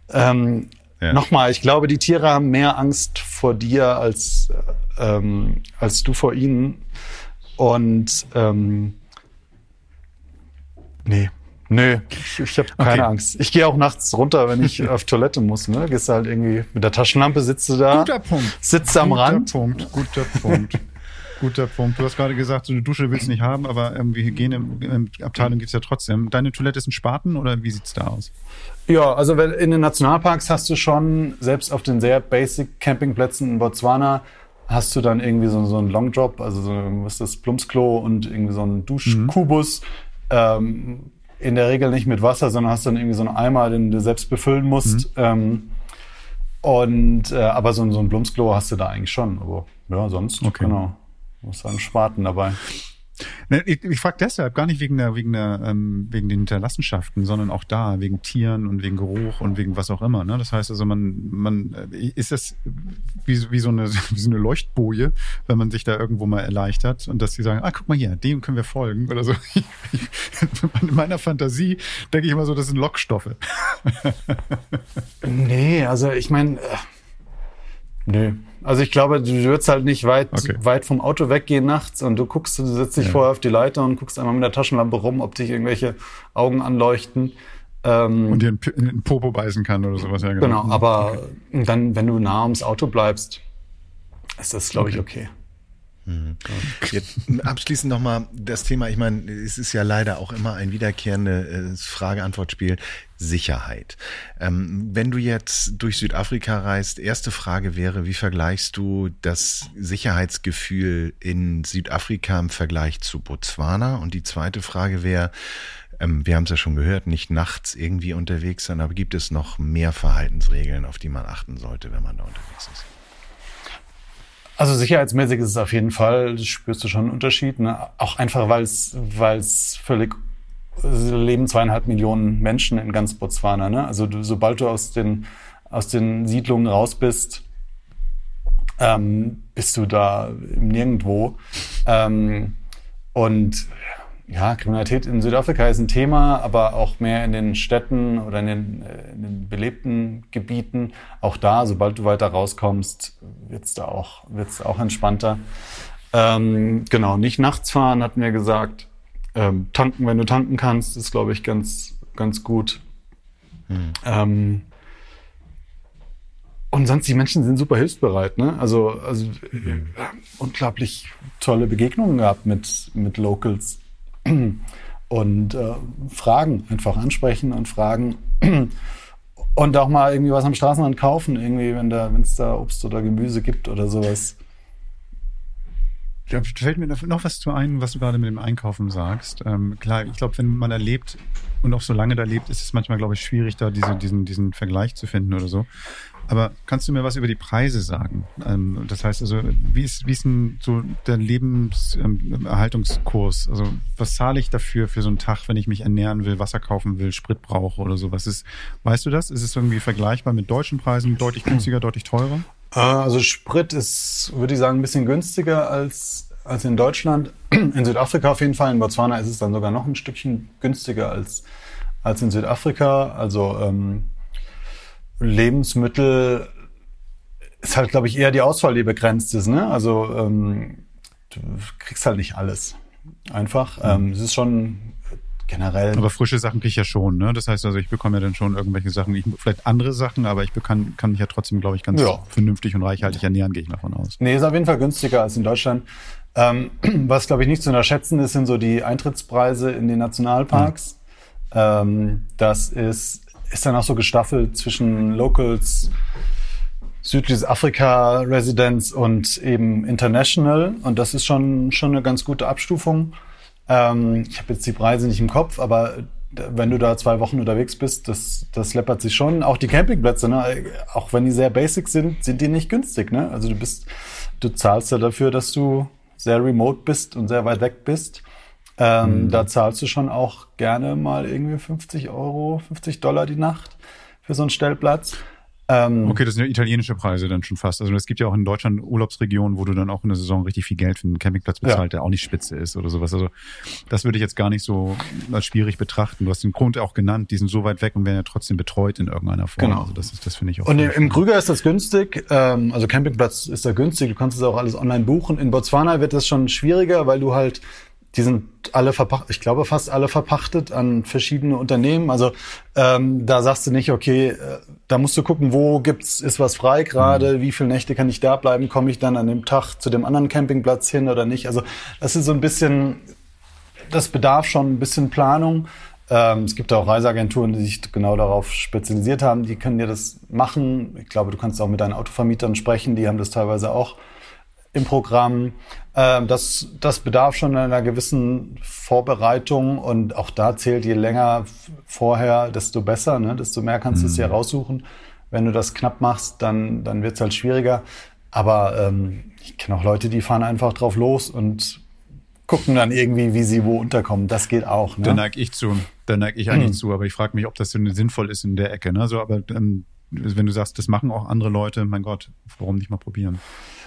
ähm, Ja. nochmal, ich glaube, die Tiere haben mehr Angst vor dir als, ähm, als du vor ihnen. Und, ähm, nee. Nö, ich, ich habe keine Okay. Angst. Ich gehe auch nachts runter, wenn ich auf Toilette muss. Ne? Gehst du halt irgendwie mit der Taschenlampe, sitzt du da, Guter Punkt. sitzt am guter Rand. Punkt, guter Punkt. Guter Punkt. Du hast gerade gesagt, so eine Dusche willst du nicht haben, aber irgendwie Hygieneabteilung gibt's ja trotzdem. Deine Toilette ist ein Spaten oder wie sieht's da aus? Ja, also wenn, in den Nationalparks hast du schon, selbst auf den sehr basic Campingplätzen in Botswana, hast du dann irgendwie so, so einen Long Drop, also so was ist das, Plumpsklo und irgendwie so einen Duschkubus. Ähm, in der Regel nicht mit Wasser, sondern hast dann irgendwie so einen Eimer, den du selbst befüllen musst. Ähm, und äh, aber so, so ein Plumpsklo hast du da eigentlich schon. Aber ja, sonst, Okay. genau. Muss einen Spaten dabei. Ne, Ich, ich frage deshalb gar nicht wegen der, wegen der, ähm, wegen den Hinterlassenschaften, sondern auch da wegen Tieren und wegen Geruch und wegen was auch immer. Ne? Das heißt also, man, man äh, ist das wie, wie so eine, wie so eine Leuchtboje, wenn man sich da irgendwo mal erleichtert und dass sie sagen, ah, guck mal hier, dem können wir folgen oder so. In meiner Fantasie denke ich immer so, das sind Lockstoffe. Nee, also ich meine, äh, nö. Also ich glaube, du würdest halt nicht weit, Okay. weit vom Auto weggehen nachts und du guckst, du setzt dich Ja. vorher auf die Leiter und guckst einmal mit der Taschenlampe rum, ob dich irgendwelche Augen anleuchten. Ähm, Und dir in den Popo beißen kann oder sowas. Ja, genau, aber dann, wenn du nah ums Auto bleibst, ist das, glaube ich, okay. Jetzt abschließend nochmal das Thema, ich meine, es ist ja leider auch immer ein wiederkehrendes Frage-Antwort-Spiel, Sicherheit. Ähm, wenn du jetzt durch Südafrika reist, erste Frage wäre, wie vergleichst du das Sicherheitsgefühl in Südafrika im Vergleich zu Botswana? Und die zweite Frage wäre, ähm, wir haben es ja schon gehört, nicht nachts irgendwie unterwegs sein, aber gibt es noch mehr Verhaltensregeln, auf die man achten sollte, wenn man da unterwegs ist? Also sicherheitsmäßig ist es auf jeden Fall, das spürst du schon einen Unterschied. Ne? Auch einfach, weil es weil es völlig, es leben zweieinhalb Millionen Menschen in ganz Botswana. Ne? Also du, sobald du aus den, aus den Siedlungen raus bist, ähm, bist du da im Nirgendwo. Ähm, und ja, Kriminalität in Südafrika ist ein Thema, aber auch mehr in den Städten oder in den, in den belebten Gebieten. Auch da, sobald du weiter rauskommst, wird's da auch, wird's auch entspannter. Ähm, genau, nicht nachts fahren, hatten wir gesagt. Ähm, tanken, wenn du tanken kannst, ist, glaube ich, ganz, ganz gut. Mhm. Ähm, und sonst, die Menschen sind super hilfsbereit, ne? Also, also mhm. unglaublich tolle Begegnungen gehabt mit, mit Locals. Und äh, Fragen, einfach ansprechen und fragen. Und auch mal irgendwie was am Straßenrand kaufen, irgendwie, wenn da, wenn es da Obst oder Gemüse gibt oder sowas. Da fällt mir noch was zu ein, was du gerade mit dem Einkaufen sagst. Ähm, klar, ich glaube, wenn man da lebt und auch so lange da lebt, ist es manchmal, glaube ich, schwierig, da diese, diesen, diesen Vergleich zu finden oder so. Aber kannst du mir was über die Preise sagen? Ähm, das heißt also, wie ist, wie ist denn so der Lebenserhaltungskurs? Also was zahle ich dafür für so einen Tag, wenn ich mich ernähren will, Wasser kaufen will, Sprit brauche oder so? Was ist, weißt du das? Ist es irgendwie vergleichbar mit deutschen Preisen, deutlich günstiger, deutlich teurer? Also Sprit ist, würde ich sagen, ein bisschen günstiger als, als in Deutschland. In Südafrika auf jeden Fall. In Botswana ist es dann sogar noch ein Stückchen günstiger als, als in Südafrika. Also ähm, Lebensmittel ist halt, glaube ich, eher die Auswahl, die begrenzt ist. Ne? Also ähm, du kriegst halt nicht alles. Einfach. Ähm, es ist schon generell. Aber frische Sachen kriege ich ja schon. Ne? Das heißt also, ich bekomme ja dann schon irgendwelche Sachen, ich, vielleicht andere Sachen, aber ich kann, kann mich ja trotzdem, glaube ich, ganz ja. vernünftig und reichhaltig ernähren, gehe ich davon aus. Nee, ist auf jeden Fall günstiger als in Deutschland. Ähm, was, glaube ich, nicht zu unterschätzen ist, sind so die Eintrittspreise in den Nationalparks. Mhm. Ähm, das ist ist dann auch so gestaffelt zwischen Locals, südliches Afrika, Residents und eben International. Und das ist schon schon eine ganz gute Abstufung. Ähm, ich habe jetzt die Preise nicht im Kopf, aber wenn du da zwei Wochen unterwegs bist, das, das läppert sich schon. Auch die Campingplätze, ne? Auch wenn die sehr basic sind, sind die nicht günstig. Ne? Also du bist, du zahlst ja dafür, dass du sehr remote bist und sehr weit weg bist. Ähm, mhm. Da zahlst du schon auch gerne mal irgendwie fünfzig Euro, fünfzig Dollar die Nacht für so einen Stellplatz. Ähm, okay, das sind ja italienische Preise dann schon fast. Also es gibt ja auch in Deutschland Urlaubsregionen, wo du dann auch in der Saison richtig viel Geld für einen Campingplatz bezahlt, ja. der auch nicht spitze ist oder sowas. Also das würde ich jetzt gar nicht so als schwierig betrachten. Du hast den Grund auch genannt, die sind so weit weg und werden ja trotzdem betreut in irgendeiner Form. Genau. Also das ist, das finde ich auch. Und im Krüger ist das günstig. Ähm, also Campingplatz ist da günstig. Du kannst es auch alles online buchen. In Botswana wird das schon schwieriger, weil du halt die sind alle verpachtet, ich glaube fast alle verpachtet an verschiedene Unternehmen. Also ähm, da sagst du nicht, okay, äh, da musst du gucken, wo gibt's, ist was frei gerade, mhm. wie viele Nächte kann ich da bleiben, komme ich dann an dem Tag zu dem anderen Campingplatz hin oder nicht. Also das ist so ein bisschen, das bedarf schon ein bisschen Planung. Ähm, es gibt auch Reiseagenturen, die sich genau darauf spezialisiert haben, die können dir das machen. Ich glaube, du kannst auch mit deinen Autovermietern sprechen, die haben das teilweise auch im Programm. Ähm, das, das bedarf schon einer gewissen Vorbereitung und auch da zählt, je länger vorher, desto besser, ne? Desto mehr kannst du mhm. es dir raussuchen. Wenn du das knapp machst, dann, dann wird es halt schwieriger. Aber ähm, ich kenne auch Leute, die fahren einfach drauf los und gucken dann irgendwie, wie sie wo unterkommen. Das geht auch. Ne? Da neige ich zu. Da neige ich eigentlich mhm. zu. Aber ich frage mich, ob das sinnvoll ist in der Ecke. Ne? So, aber ähm, wenn du sagst, das machen auch andere Leute, mein Gott, warum nicht mal probieren?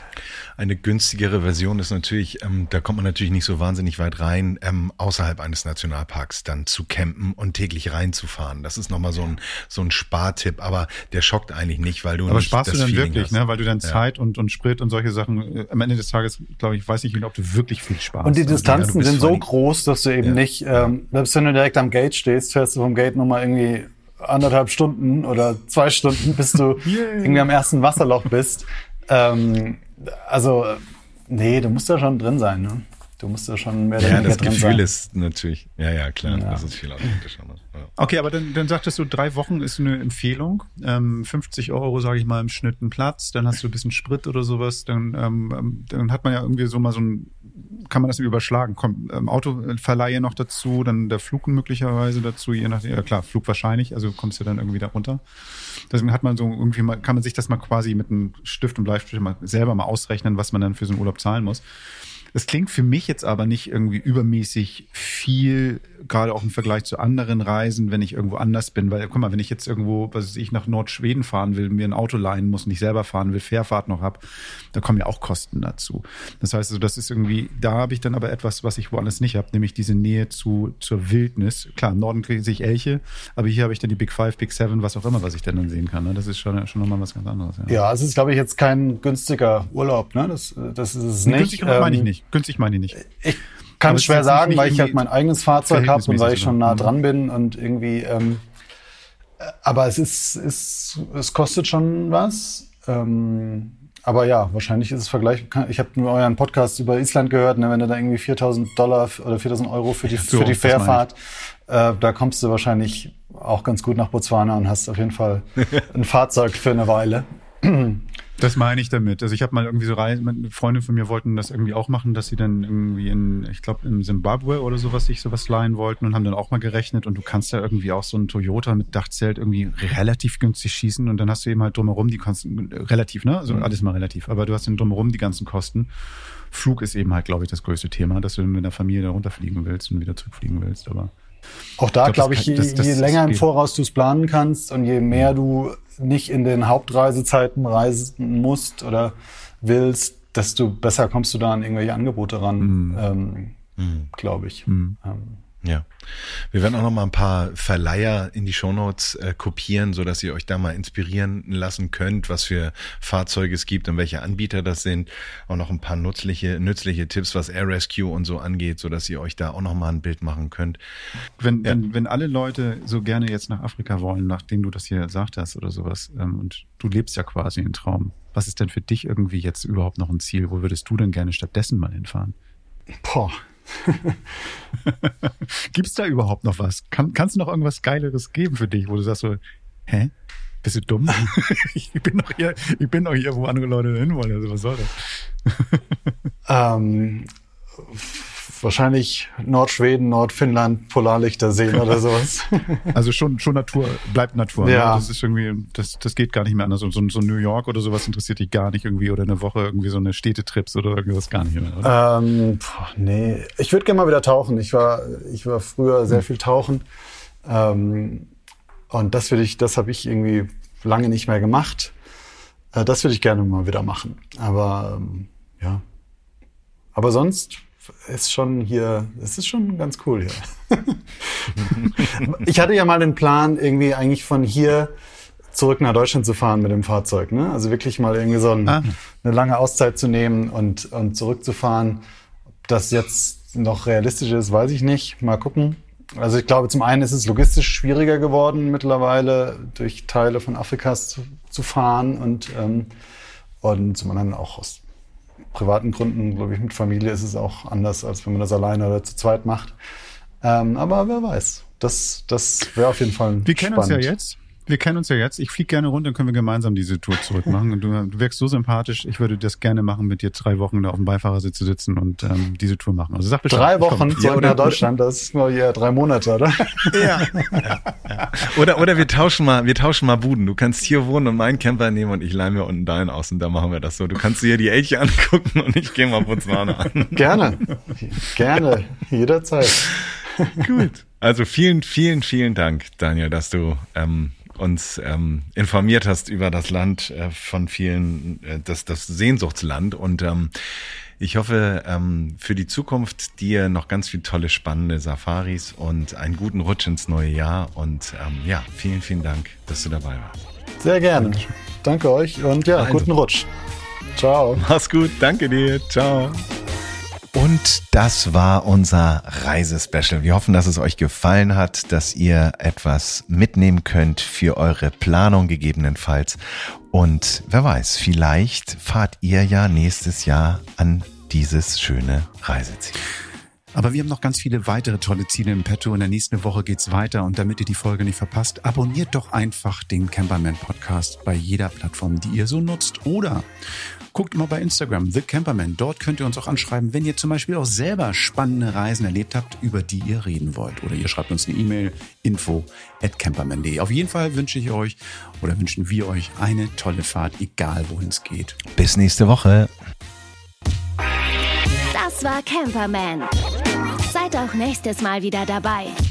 Eine günstigere Version ist natürlich, ähm, da kommt man natürlich nicht so wahnsinnig weit rein, ähm, außerhalb eines Nationalparks dann zu campen und täglich reinzufahren. Das ist nochmal so ein so ein Spartipp, aber der schockt eigentlich nicht, weil du aber nicht sparst das du dann Feeling wirklich, hast. Ne? Weil du dann ja. Zeit und und Sprit und solche Sachen, äh, am Ende des Tages, glaube ich, weiß nicht, ob du wirklich viel sparst. Und die Distanzen ja, sind so groß, dass du eben ja. nicht, ähm, selbst wenn du direkt am Gate stehst, fährst du vom Gate nochmal irgendwie anderthalb Stunden oder zwei Stunden, bis du yeah. irgendwie am ersten Wasserloch bist. Ähm, also, nee, du musst da schon drin sein, ne? Du musst da schon mehr oder ja, weniger das drin Gefühl sein. ist natürlich, ja, ja, klar, Ja. das ist viel authentischer. Ja. Okay, aber dann, dann sagtest du, drei Wochen ist eine Empfehlung. Ähm, fünfzig Euro, sage ich mal, im Schnitt einen Platz. Dann hast du ein bisschen Sprit oder sowas. Dann, ähm, dann hat man ja irgendwie so mal so ein, kann man das überschlagen. Kommt ähm, Autoverleihe noch dazu, dann der Flug möglicherweise dazu, je nachdem. Ja klar, Flug wahrscheinlich, also kommst du dann irgendwie da runter. Deswegen hat man so irgendwie mal, kann man sich das mal quasi mit einem Stift und Bleistift mal selber mal ausrechnen, was man dann für so einen Urlaub zahlen muss. Es klingt für mich jetzt aber nicht irgendwie übermäßig viel, gerade auch im Vergleich zu anderen Reisen, wenn ich irgendwo anders bin. Weil, guck mal, wenn ich jetzt irgendwo, was weiß ich, nach Nordschweden fahren will, mir ein Auto leihen muss und ich selber fahren will, Fährfahrt noch hab, da kommen ja auch Kosten dazu. Das heißt also, das ist irgendwie, da habe ich dann aber etwas, was ich woanders nicht habe, nämlich diese Nähe zu zur Wildnis. Klar, im Norden kriege ich Elche, aber hier habe ich dann die Big Five, Big Seven, was auch immer, was ich dann, dann sehen kann. Ne? Das ist schon, schon nochmal was ganz anderes. Ja, Ja, es ist, glaube ich, jetzt kein günstiger Urlaub, ne? Das, das ist es nicht. Günstig ähm, meine ich nicht. Günstig meine ich nicht. Ich kann es schwer sagen, weil ich halt mein eigenes Fahrzeug habe und weil ich schon nah Mhm. dran bin und irgendwie, ähm, Aber es ist, ist, es kostet schon was. Ähm, aber ja, wahrscheinlich ist es vergleichbar. Ich habe nur euren Podcast über Island gehört, ne, wenn du da irgendwie viertausend Dollar oder viertausend Euro für die, so, für die Fährfahrt, äh, da kommst du wahrscheinlich auch ganz gut nach Botswana und hast auf jeden Fall ein Fahrzeug für eine Weile. Das meine ich damit. Also ich habe mal irgendwie so Reisen, Freunde von mir wollten das irgendwie auch machen, dass sie dann irgendwie in, ich glaube in Zimbabwe oder sowas sich sowas leihen wollten und haben dann auch mal gerechnet und du kannst da irgendwie auch so einen Toyota mit Dachzelt irgendwie relativ günstig schießen und dann hast du eben halt drumherum die Kosten, relativ, ne? Also alles mal relativ, aber du hast dann drumherum die ganzen Kosten. Flug ist eben halt, glaube ich, das größte Thema, dass du mit der Familie da runterfliegen willst und wieder zurückfliegen willst, aber auch da, glaube ich, glaub ich, je, das, das, je länger im Voraus du es planen kannst und je mehr du nicht in den Hauptreisezeiten reisen musst oder willst, desto besser kommst du da an irgendwelche Angebote ran, mm. ähm, mm. glaube ich. Mm. Ähm. Ja, wir werden auch noch mal ein paar Verleiher in die Shownotes äh, kopieren, so dass ihr euch da mal inspirieren lassen könnt, was für Fahrzeuge es gibt und welche Anbieter das sind. Auch noch ein paar nützliche, nützliche Tipps, was Air Rescue und so angeht, so dass ihr euch da auch noch mal ein Bild machen könnt. Wenn, ja. wenn, wenn alle Leute so gerne jetzt nach Afrika wollen, nachdem du das hier gesagt hast oder sowas, ähm, und du lebst ja quasi einen Traum, was ist denn für dich irgendwie jetzt überhaupt noch ein Ziel? Wo würdest du denn gerne stattdessen mal hinfahren? Boah. Gibt's da überhaupt noch was? Kann, kannst du noch irgendwas Geileres geben für dich, wo du sagst so, hä? Bist du dumm? ich bin doch hier, ich bin doch hier, wo andere Leute hin wollen. Also was soll das? ähm, wahrscheinlich Nordschweden, Nordfinnland, Polarlichter sehen oder sowas. Also schon, schon Natur, bleibt Natur. Ja. Ne? Das ist irgendwie, das, das geht gar nicht mehr anders. Und so, so New York oder sowas interessiert dich gar nicht irgendwie oder eine Woche irgendwie so eine Städtetrips oder irgendwas gar nicht mehr, oder? Ähm, boah, nee. Ich würde gerne mal wieder tauchen. Ich war, ich war früher sehr viel tauchen. Ähm, und das würde ich, das habe ich irgendwie lange nicht mehr gemacht. Äh, das würde ich gerne mal wieder machen. Aber, ähm, ja. Aber sonst ist schon hier, es ist schon ganz cool hier. Ich hatte ja mal den Plan, irgendwie eigentlich von hier zurück nach Deutschland zu fahren mit dem Fahrzeug, ne? Also wirklich mal irgendwie so ein, ah. eine lange Auszeit zu nehmen und, und zurückzufahren. Ob das jetzt noch realistisch ist, weiß ich nicht. Mal gucken. Also ich glaube, zum einen ist es logistisch schwieriger geworden mittlerweile, durch Teile von Afrikas zu, zu fahren und, ähm, und zum anderen auch aus privaten Gründen, glaube ich, mit Familie ist es auch anders, als wenn man das alleine oder zu zweit macht. Ähm, aber wer weiß. Das, das wäre auf jeden Fall Wir kennen spannend. uns ja jetzt. Wir kennen uns ja jetzt. Ich fliege gerne runter, dann können wir gemeinsam diese Tour zurück machen. Und du, du wirkst so sympathisch. Ich würde das gerne machen, mit dir drei Wochen da auf dem Beifahrersitz zu sitzen und ähm, diese Tour machen. Also sag Bescheid. Drei Wochen zurück ja, nach Deutschland, das ist nur ja drei Monate, oder? Ja. ja, ja. Oder, oder wir tauschen mal, wir tauschen mal Buden. Du kannst hier wohnen und meinen Camper nehmen und ich leih mir unten deinen aus und da machen wir das so. Du kannst dir die Elche angucken und ich gehe mal Botswana an. Gerne. Gerne. Jederzeit. Gut. Also vielen, vielen, vielen Dank, Daniel, dass du ähm, uns ähm, informiert hast über das Land äh, von vielen, äh, das, das Sehnsuchtsland. Und ähm, ich hoffe ähm, für die Zukunft dir noch ganz viele tolle, spannende Safaris und einen guten Rutsch ins neue Jahr. Und ähm, ja, vielen, vielen Dank, dass du dabei warst. Sehr gerne. Danke euch und ja, also, guten Rutsch. Ciao. Mach's gut. Danke dir. Ciao. Und das war unser Reisespecial. Wir hoffen, dass es euch gefallen hat, dass ihr etwas mitnehmen könnt für eure Planung gegebenenfalls. Und wer weiß, vielleicht fahrt ihr ja nächstes Jahr an dieses schöne Reiseziel. Aber wir haben noch ganz viele weitere tolle Ziele im Petto. In der nächsten Woche geht's weiter. Und damit ihr die Folge nicht verpasst, abonniert doch einfach den Camperman Podcast bei jeder Plattform, die ihr so nutzt. Oder guckt mal bei Instagram, The Camperman. Dort könnt ihr uns auch anschreiben, wenn ihr zum Beispiel auch selber spannende Reisen erlebt habt, über die ihr reden wollt. Oder ihr schreibt uns eine E-Mail, info at camperman punkt de. Auf jeden Fall wünsche ich euch oder wünschen wir euch eine tolle Fahrt, egal wohin es geht. Bis nächste Woche. Das war Camperman. Seid auch nächstes Mal wieder dabei.